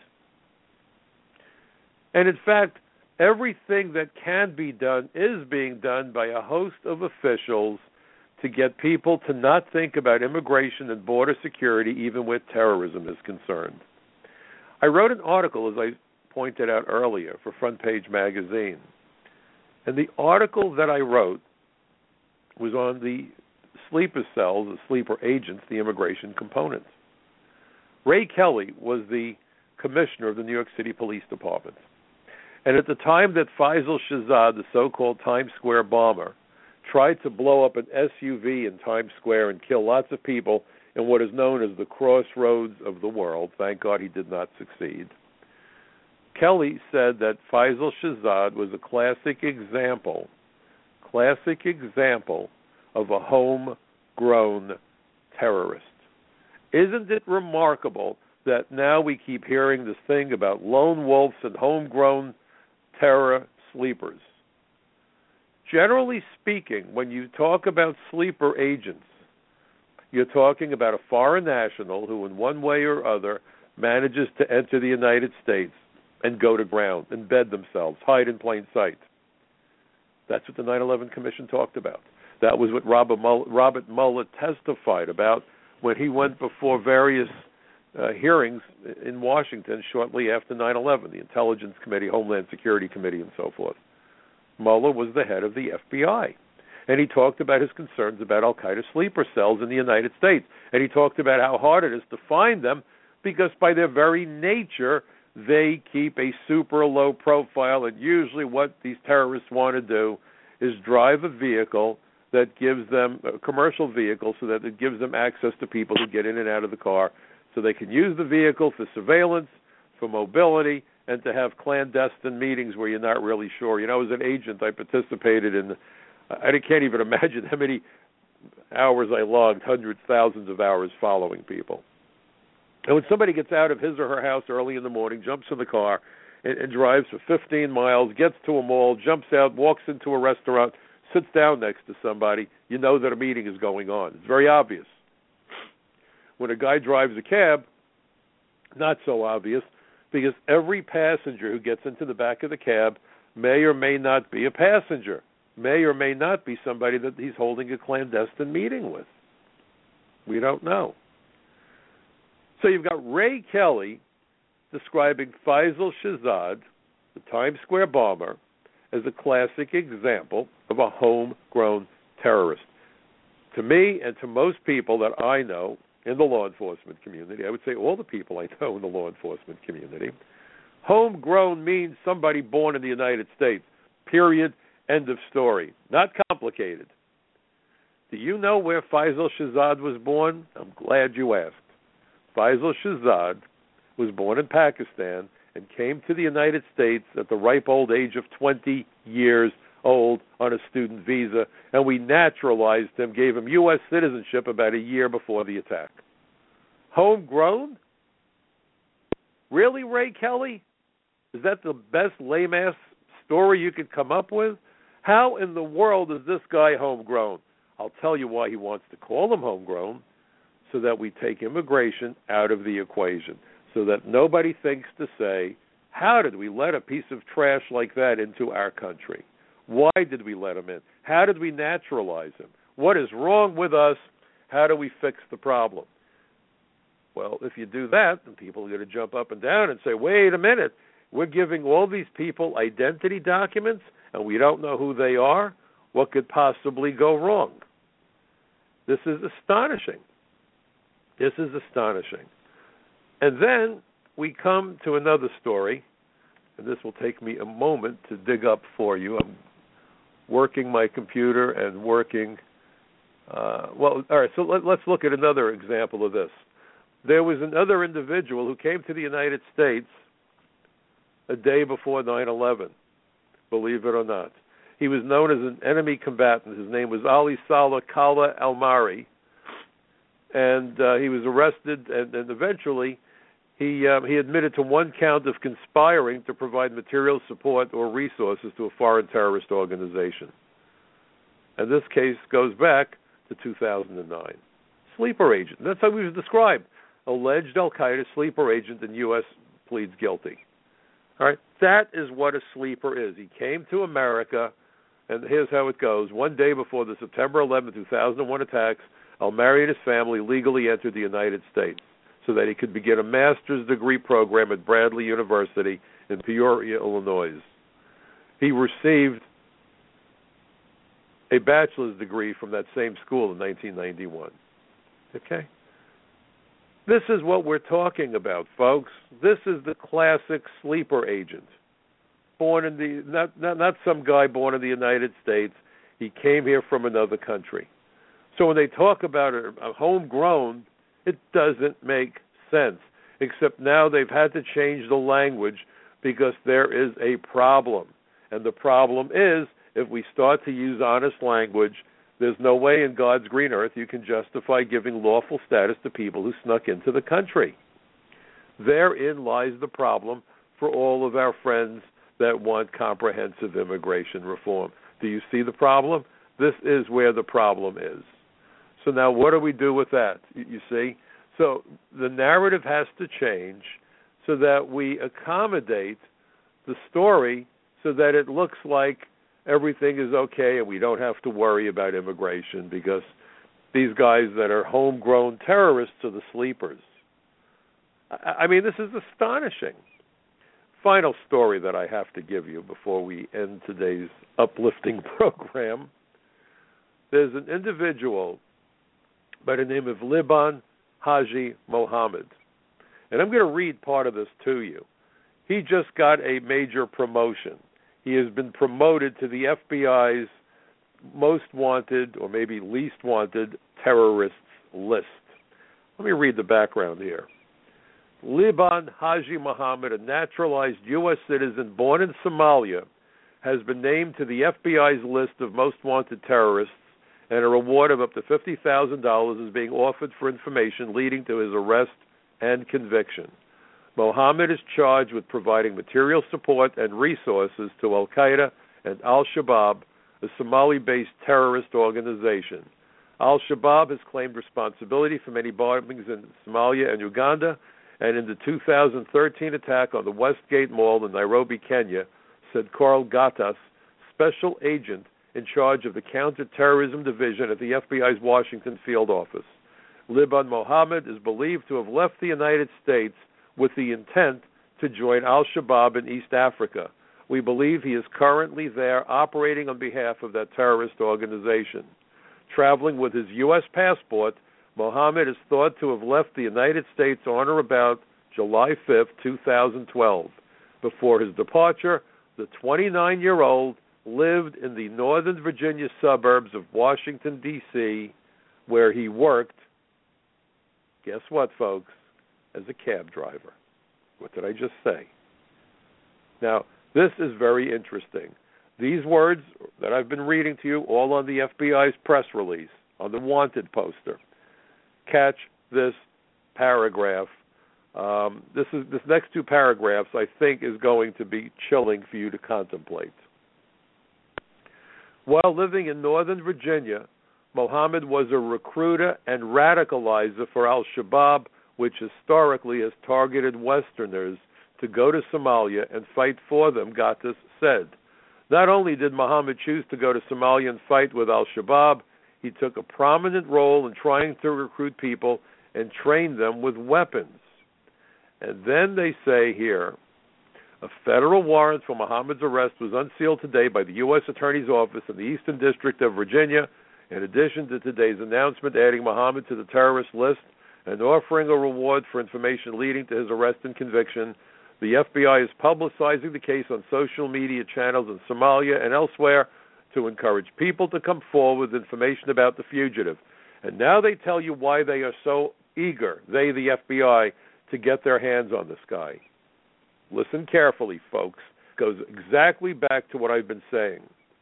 And in fact, everything that can be done is being done by a host of officials to get people to not think about immigration and border security even where terrorism is concerned. I wrote an article, as I pointed out earlier, for Front Page Magazine. And the article that I wrote was on the sleeper cells, the sleeper agents, the immigration components. Ray Kelly was the commissioner of the New York City Police Department. And at the time that Faisal Shahzad, the so-called Times Square bomber, tried to blow up an SUV in Times Square and kill lots of people in what is known as the crossroads of the world, thank God he did not succeed, Kelly said that Faisal Shahzad was a classic example of a homegrown terrorist. Isn't it remarkable that now we keep hearing this thing about lone wolves and homegrown terror sleepers? Generally speaking, when you talk about sleeper agents, you're talking about a foreign national who in one way or other manages to enter the United States and go to ground, embed themselves, hide in plain sight. That's what the 9/11 Commission talked about. That was what Robert Mueller testified about when he went before various hearings in Washington shortly after 9/11, the Intelligence Committee, Homeland Security Committee, and so forth. Mueller was the head of the FBI. And he talked about his concerns about al-Qaeda sleeper cells in the United States. And he talked about how hard it is to find them because by their very nature, they keep a super low profile. And usually what these terrorists want to do is drive a vehicle that gives them, a commercial vehicle, so that it gives them access to people who get in and out of the car so they can use the vehicle for surveillance, for mobility, and to have clandestine meetings where you're not really sure. You know, as an agent, I participated in, I can't even imagine how many hours I logged, hundreds, thousands of hours following people. And when somebody gets out of his or her house early in the morning, jumps in the car, and drives for 15 miles, gets to a mall, jumps out, walks into a restaurant, sits down next to somebody, you know that a meeting is going on. It's very obvious. When a guy drives a cab, not so obvious, because every passenger who gets into the back of the cab may or may not be a passenger, may or may not be somebody that he's holding a clandestine meeting with. We don't know. So you've got Ray Kelly describing Faisal Shahzad, the Times Square bomber, as a classic example of a homegrown terrorist. To me and to most people that I know in the law enforcement community, I would say all the people I know in the law enforcement community, homegrown means somebody born in the United States, period, end of story. Not complicated. Do you know where Faisal Shahzad was born? I'm glad you asked. Faisal Shahzad was born in Pakistan and came to the United States at the ripe old age of 20 years old on a student visa, and we naturalized him, gave him U.S. citizenship about a year before the attack. Homegrown? Really, Ray Kelly? Is that the best lame-ass story you could come up with? How in the world is this guy homegrown? I'll tell you why he wants to call him homegrown, so that we take immigration out of the equation, so that nobody thinks to say, how did we let a piece of trash like that into our country? Why did we let him in? How did we naturalize him? What is wrong with us? How do we fix the problem? Well, if you do that, then people are going to jump up and down and say, wait a minute, we're giving all these people identity documents and we don't know who they are? What could possibly go wrong? This is astonishing. This is astonishing. And then we come to another story, and this will take me a moment to dig up for you. I'm working my computer and working. All right, so let's look at another example of this. There was another individual who came to the United States a day before 9/11, believe it or not. He was known as an enemy combatant. His name was Ali Saleh Kala Almari, and he was arrested, and eventually he admitted to one count of conspiring to provide material support or resources to a foreign terrorist organization. And this case goes back to 2009. Sleeper agent. That's how he was described. Alleged al-Qaeda sleeper agent in U.S. pleads guilty. All right, that is what a sleeper is. He came to America, and here's how it goes. One day before the September 11, 2001 attacks, Almari and his family legally entered the United States so that he could begin a master's degree program at Bradley University in Peoria, Illinois. He received a bachelor's degree from that same school in 1991. Okay? This is what we're talking about, folks. This is the classic sleeper agent. Born in the not some guy born in the United States. He came here from another country. So when they talk about a homegrown, it doesn't make sense. Except now they've had to change the language because there is a problem. And the problem is, if we start to use honest language, there's no way in God's green earth you can justify giving lawful status to people who snuck into the country. Therein lies the problem for all of our friends that want comprehensive immigration reform. Do you see the problem? This is where the problem is. So now what do we do with that? You see? So the narrative has to change so that we accommodate the story so that it looks like everything is okay and we don't have to worry about immigration because these guys that are homegrown terrorists are the sleepers. I mean, this is astonishing. Final story that I have to give you before we end today's uplifting program. There's an individual by the name of Liban Haji Mohammed. And I'm going to read part of this to you. He just got a major promotion. He has been promoted to the FBI's most wanted, or maybe least wanted, terrorists list. Let me read the background here. Liban Haji Mohammed, a naturalized U.S. citizen born in Somalia, has been named to the FBI's list of most wanted terrorists, and a reward of up to $50,000 is being offered for information leading to his arrest and conviction. Mohammed is charged with providing material support and resources to Al-Qaeda and Al-Shabaab, a Somali-based terrorist organization. Al-Shabaab has claimed responsibility for many bombings in Somalia and Uganda, and in the 2013 attack on the Westgate Mall in Nairobi, Kenya, said Carl Gattas, special agent in charge of the Counterterrorism Division at the FBI's Washington field office. Liban Mohammed is believed to have left the United States with the intent to join Al-Shabaab in East Africa. We believe he is currently there operating on behalf of that terrorist organization. Traveling with his U.S. passport, Mohammed is thought to have left the United States on or about July 5, 2012. Before his departure, the 29-year-old lived in the Northern Virginia suburbs of Washington, D.C., where he worked, guess what, folks, as a cab driver. What did I just say? Now, this is very interesting. These words that I've been reading to you, all on the FBI's press release, on the wanted poster. Catch this paragraph. This next two paragraphs, I think, is going to be chilling for you to contemplate. While living in Northern Virginia, Mohammed was a recruiter and radicalizer for Al-Shabaab, which historically has targeted Westerners to go to Somalia and fight for them, Gattas said. Not only did Mohammed choose to go to Somalia and fight with Al-Shabaab, he took a prominent role in trying to recruit people and train them with weapons. And then they say here, a federal warrant for Mohammed's arrest was unsealed today by the U.S. Attorney's Office in the Eastern District of Virginia, in addition to today's announcement adding Mohammed to the terrorist list and offering a reward for information leading to his arrest and conviction. The FBI is publicizing the case on social media channels in Somalia and elsewhere to encourage people to come forward with information about the fugitive. And now they tell you why they are so eager, they, the FBI, to get their hands on this guy. Listen carefully, folks. It goes exactly back to what I've been saying.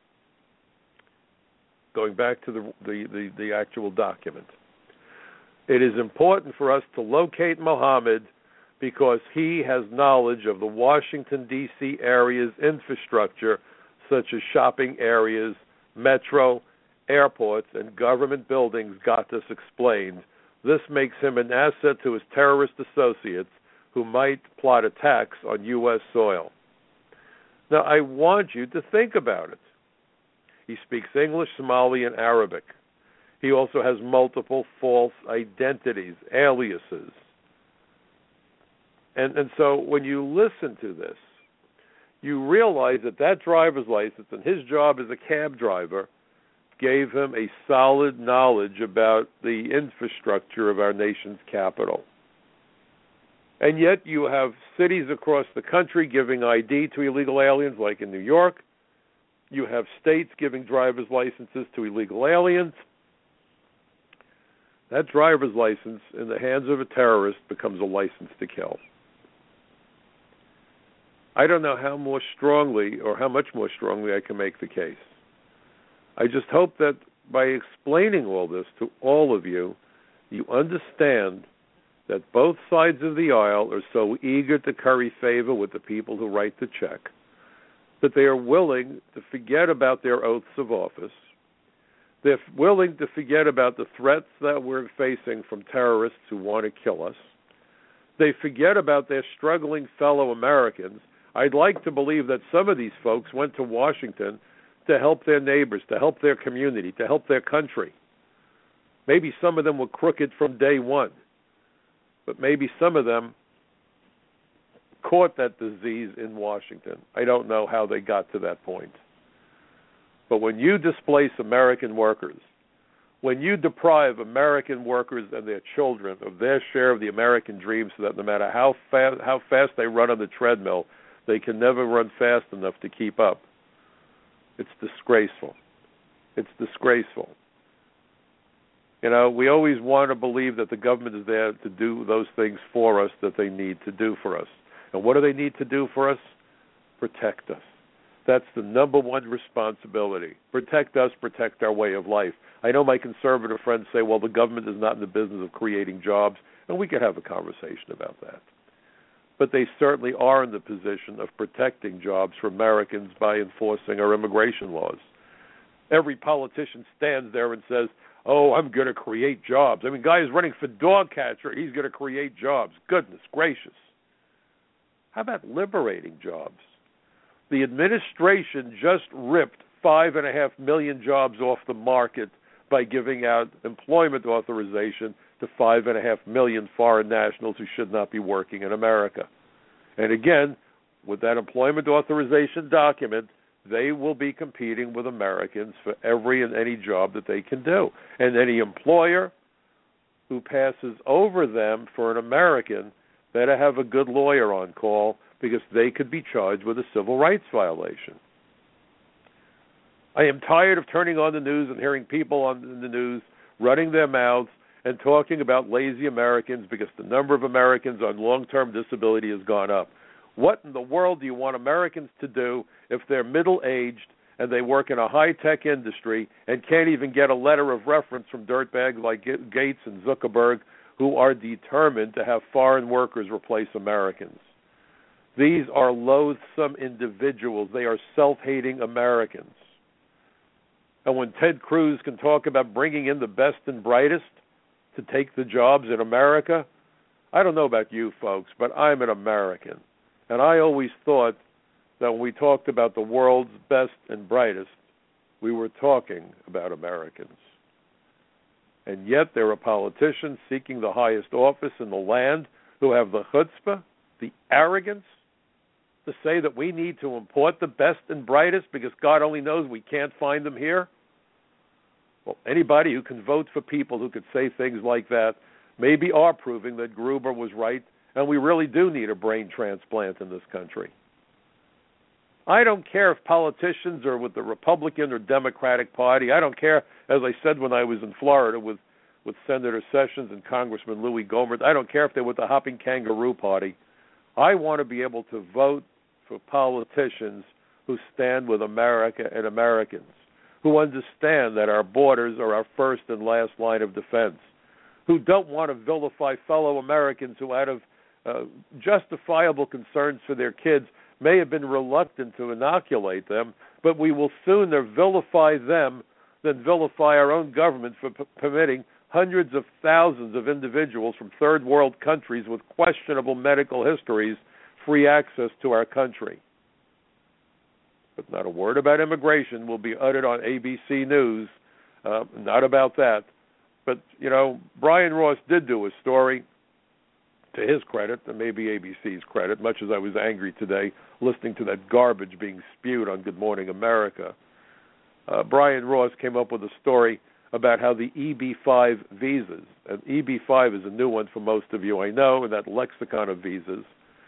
Going back to the actual document. It is important for us to locate Mohammed because he has knowledge of the Washington, D.C. area's infrastructure, such as shopping areas, metro, airports, and government buildings, Gattas explained. This makes him an asset to his terrorist associates who might plot attacks on U.S. soil. Now, I want you to think about it. He speaks English, Somali, and Arabic. He also has multiple false identities, aliases. And so when you listen to this, you realize that driver's license and his job as a cab driver gave him a solid knowledge about the infrastructure of our nation's capital. And yet you have cities across the country giving ID to illegal aliens, like in New York. You have states giving driver's licenses to illegal aliens. That driver's license in the hands of a terrorist becomes a license to kill. I don't know how more strongly or how much more strongly I can make the case. I just hope that by explaining all this to all of you, you understand that both sides of the aisle are so eager to curry favor with the people who write the check that they are willing to forget about their oaths of office. They're willing to forget about the threats that we're facing from terrorists who want to kill us. They forget about their struggling fellow Americans. I'd like to believe that some of these folks went to Washington to help their neighbors, to help their community, to help their country. Maybe some of them were crooked from day one, but maybe some of them caught that disease in Washington. I don't know how they got to that point. But when you displace American workers, when you deprive American workers and their children of their share of the American dream so that no matter how fast they run on the treadmill, they can never run fast enough to keep up, it's disgraceful. It's disgraceful. You know, we always want to believe that the government is there to do those things for us that they need to do for us. And what do they need to do for us? Protect us. That's the number one responsibility. Protect us, protect our way of life. I know my conservative friends say, well, the government is not in the business of creating jobs. And we could have a conversation about that. But they certainly are in the position of protecting jobs for Americans by enforcing our immigration laws. Every politician stands there and says, oh, I'm going to create jobs. I mean, guy is running for dog catcher. He's going to create jobs. Goodness gracious. How about liberating jobs? The administration just ripped 5.5 million jobs off the market by giving out employment authorization to 5.5 million foreign nationals who should not be working in America. And again, with that employment authorization document, they will be competing with Americans for every and any job that they can do. And any employer who passes over them for an American better have a good lawyer on call, because they could be charged with a civil rights violation. I am tired of turning on the news and hearing people on the news running their mouths and talking about lazy Americans because the number of Americans on long-term disability has gone up. What in the world do you want Americans to do if they're middle-aged and they work in a high-tech industry and can't even get a letter of reference from dirtbags like Gates and Zuckerberg, who are determined to have foreign workers replace Americans? These are loathsome individuals. They are self-hating Americans. And when Ted Cruz can talk about bringing in the best and brightest to take the jobs in America, I don't know about you folks, but I'm an American. And I always thought that when we talked about the world's best and brightest, we were talking about Americans. And yet there are politicians seeking the highest office in the land who have the chutzpah, the arrogance, to say that we need to import the best and brightest because God only knows we can't find them here? Well, anybody who can vote for people who could say things like that maybe are proving that Gruber was right and we really do need a brain transplant in this country. I don't care if politicians are with the Republican or Democratic Party. I don't care, as I said when I was in Florida with Senator Sessions and Congressman Louis Gohmert, I don't care if they're with the Hopping Kangaroo Party. I want to be able to vote for politicians who stand with America and Americans, who understand that our borders are our first and last line of defense, who don't want to vilify fellow Americans who, out of justifiable concerns for their kids, may have been reluctant to inoculate them, but we will sooner vilify them than vilify our own government for permitting hundreds of thousands of individuals from third world countries with questionable medical histories free access to our country. But not a word about immigration will be uttered on ABC News, not about that. But, you know, Brian Ross did do a story, to his credit, and maybe ABC's credit, much as I was angry today listening to that garbage being spewed on Good Morning America. Brian Ross came up with a story about how the EB-5 visas, and EB-5 is a new one for most of you, I know, in that lexicon of visas.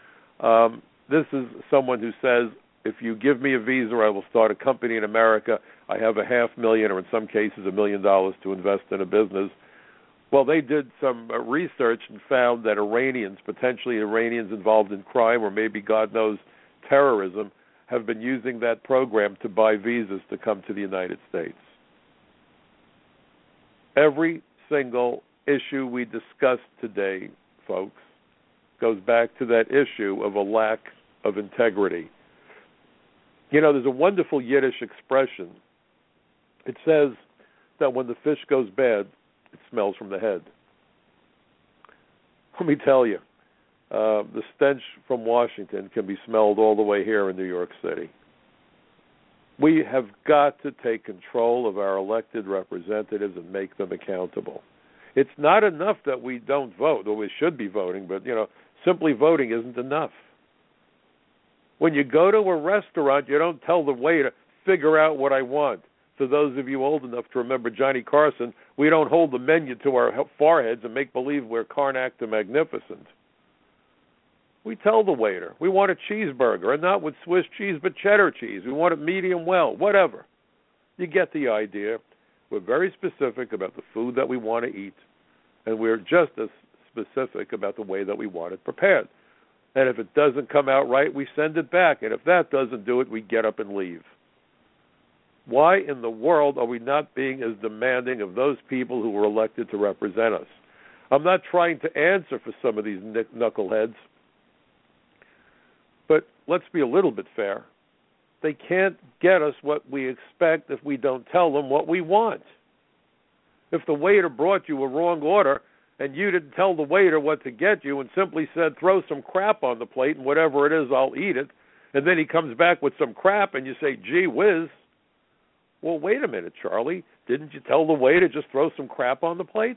This is someone who says, if you give me a visa, I will start a company in America. I have $500,000 or in some cases $1 million to invest in a business. Well, they did some research and found that Iranians, potentially Iranians involved in crime or maybe, God knows, terrorism, have been using that program to buy visas to come to the United States. Every single issue we discussed today, folks, goes back to that issue of a lack of integrity. You know, there's a wonderful Yiddish expression. It says that when the fish goes bad, it smells from the head. Let me tell you, the stench from Washington can be smelled all the way here in New York City. We have got to take control of our elected representatives and make them accountable. It's not enough that we don't vote, or we should be voting, but, you know, simply voting isn't enough. When you go to a restaurant, you don't tell the waiter, figure out what I want. For those of you old enough to remember Johnny Carson, we don't hold the menu to our foreheads and make believe we're Karnak the Magnificent. We tell the waiter, we want a cheeseburger, and not with Swiss cheese, but cheddar cheese. We want it medium well, whatever. You get the idea. We're very specific about the food that we want to eat, and we're just as specific about the way that we want it prepared. And if it doesn't come out right, we send it back. And if that doesn't do it, we get up and leave. Why in the world are we not being as demanding of those people who were elected to represent us? I'm not trying to answer for some of these knuckleheads, but let's be a little bit fair. They can't get us what we expect if we don't tell them what we want. If the waiter brought you a wrong order and you didn't tell the waiter what to get you and simply said, throw some crap on the plate and whatever it is, I'll eat it, and then he comes back with some crap and you say, gee whiz, well, wait a minute, Charlie. Didn't you tell the waiter just throw some crap on the plate?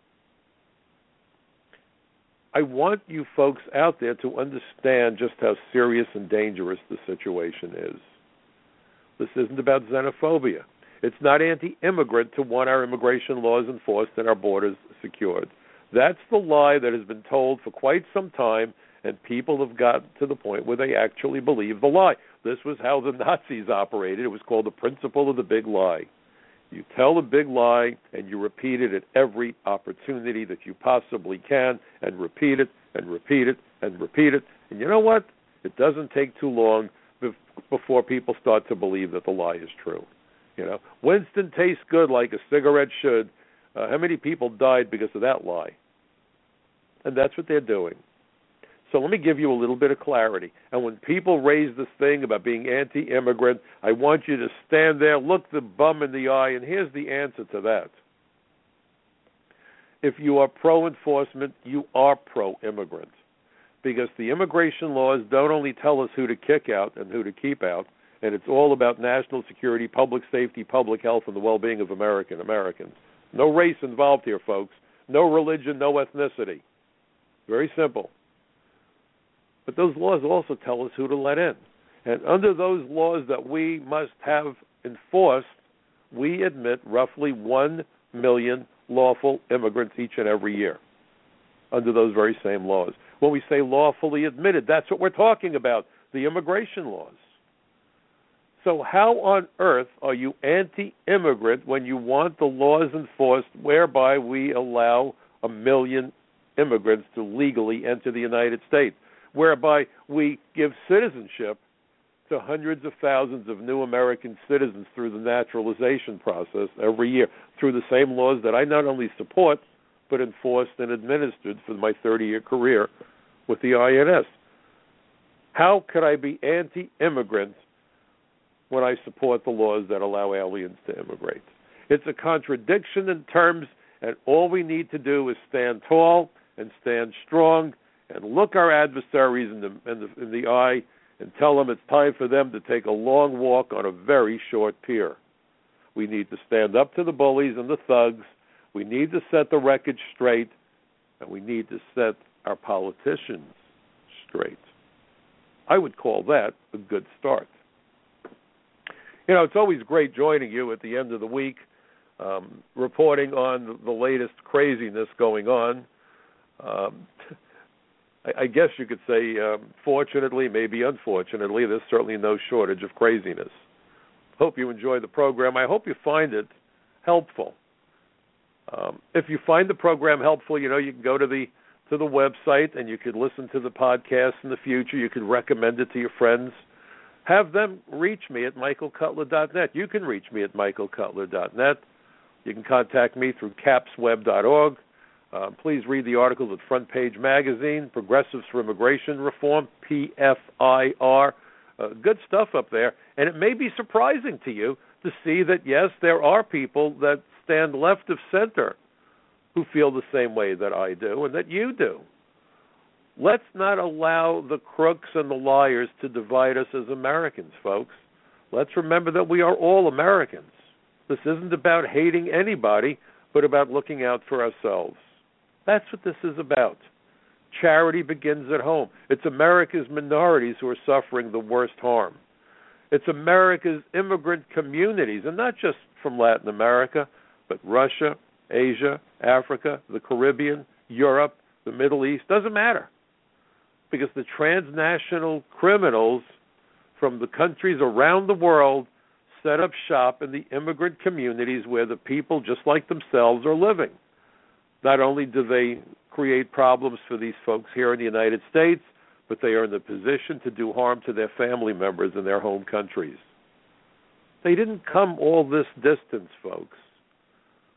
I want you folks out there to understand just how serious and dangerous the situation is. This isn't about xenophobia. It's not anti-immigrant to want our immigration laws enforced and our borders secured. That's the lie that has been told for quite some time, and people have gotten to the point where they actually believe the lie. This was how the Nazis operated. It was called the principle of the big lie. You tell a big lie, and you repeat it at every opportunity that you possibly can, and repeat it, and repeat it, and repeat it. And you know what? It doesn't take too long before people start to believe that the lie is true. You know, Winston tastes good like a cigarette should. How many people died because of that lie? And that's what they're doing. So let me give you a little bit of clarity. And when people raise this thing about being anti-immigrant, I want you to stand there, look the bum in the eye, and here's the answer to that. If you are pro-enforcement, you are pro-immigrant. Because the immigration laws don't only tell us who to kick out and who to keep out, and it's all about national security, public safety, public health, and the well-being of Americans. No race involved here, folks. No religion, no ethnicity. Very simple. But those laws also tell us who to let in. And under those laws that we must have enforced, we admit roughly 1 million lawful immigrants each and every year under those very same laws. When we say lawfully admitted, that's what we're talking about, the immigration laws. So how on earth are you anti-immigrant when you want the laws enforced whereby we allow 1 million immigrants to legally enter the United States, whereby we give citizenship to hundreds of thousands of new American citizens through the naturalization process every year, through the same laws that I not only support, but enforced and administered for my 30-year career with the INS. How could I be anti-immigrant when I support the laws that allow aliens to immigrate? It's a contradiction in terms, and all we need to do is stand tall and stand strong and look our adversaries in the eye and tell them it's time for them to take a long walk on a very short pier. We need to stand up to the bullies and the thugs. We need to set the record straight, and we need to set our politicians straight. I would call that a good start. You know, it's always great joining you at the end of the week, reporting on the latest craziness going on. I guess you could say, fortunately, maybe unfortunately, there's certainly no shortage of craziness. Hope you enjoy the program. I hope you find it helpful. If you find the program helpful, you know, you can go to the website and you could listen to the podcast in the future. You could recommend it to your friends. Have them reach me at michaelcutler.net. You can reach me at michaelcutler.net. You can contact me through capsweb.org. Please read the articles at Front Page Magazine, Progressives for Immigration Reform, PFIR. Good stuff up there. And it may be surprising to you to see that, yes, there are people that stand left of center who feel the same way that I do and that you do. Let's not allow the crooks and the liars to divide us as Americans, folks. Let's remember that we are all Americans. This isn't about hating anybody, but about looking out for ourselves. That's what this is about. Charity begins at home. It's America's minorities who are suffering the worst harm. It's America's immigrant communities, and not just from Latin America, but Russia, Asia, Africa, the Caribbean, Europe, the Middle East. Doesn't matter. Because the transnational criminals from the countries around the world set up shop in the immigrant communities where the people, just like themselves, are living. Not only do they create problems for these folks here in the United States, but they are in the position to do harm to their family members in their home countries. They didn't come all this distance, folks,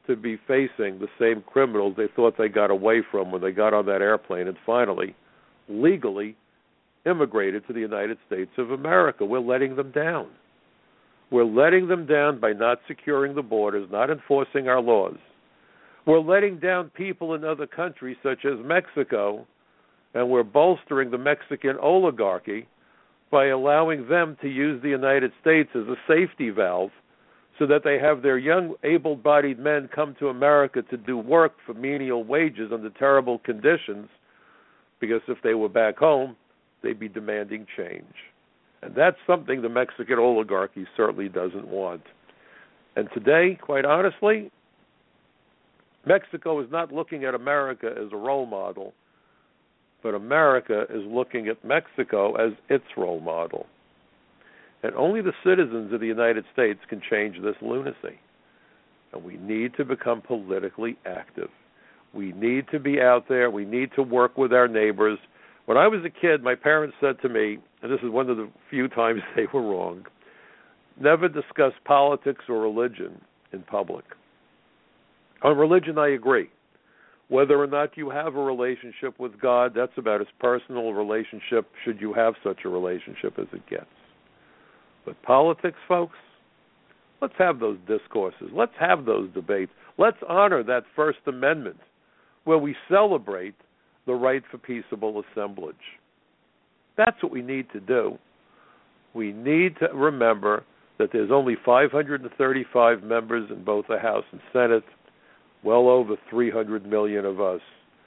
to be facing the same criminals they thought they got away from when they got on that airplane and finally, legally, immigrated to the United States of America. We're letting them down. We're letting them down by not securing the borders, not enforcing our laws. We're letting down people in other countries such as Mexico, and we're bolstering the Mexican oligarchy by allowing them to use the United States as a safety valve so that they have their young, able-bodied men come to America to do work for menial wages under terrible conditions, because if they were back home, they'd be demanding change. And that's something the Mexican oligarchy certainly doesn't want. And today, quite honestly, Mexico is not looking at America as a role model, but America is looking at Mexico as its role model. And only the citizens of the United States can change this lunacy. And we need to become politically active. We need to be out there. We need to work with our neighbors. When I was a kid, my parents said to me, and this is one of the few times they were wrong, never discuss politics or religion in public. On religion, I agree. Whether or not you have a relationship with God, that's about as personal a relationship, should you have such a relationship, as it gets. But politics, folks, let's have those discourses. Let's have those debates. Let's honor that First Amendment where we celebrate the right for peaceable assemblage. That's what we need to do. We need to remember that there's only 535 members in both the House and Senate, well over 300 million of us.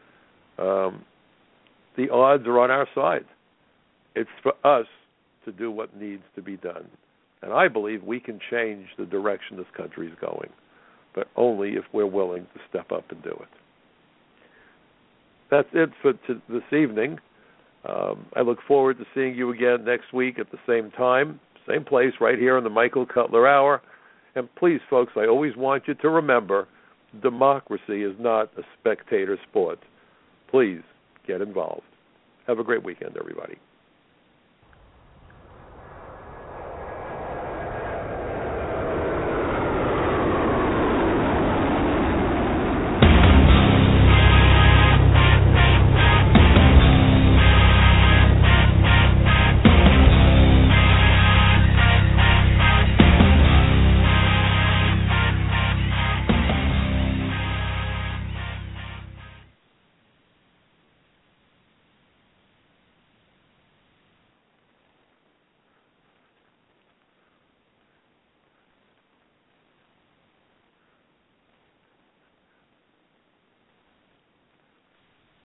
The odds are on our side. It's for us to do what needs to be done. And I believe we can change the direction this country is going, but only if we're willing to step up and do it. That's it for this evening. I look forward to seeing you again next week at the same time, same place, right here on the Michael Cutler Hour. And please, folks, I always want you to remember, democracy is not a spectator sport. Please get involved. Have a great weekend, everybody.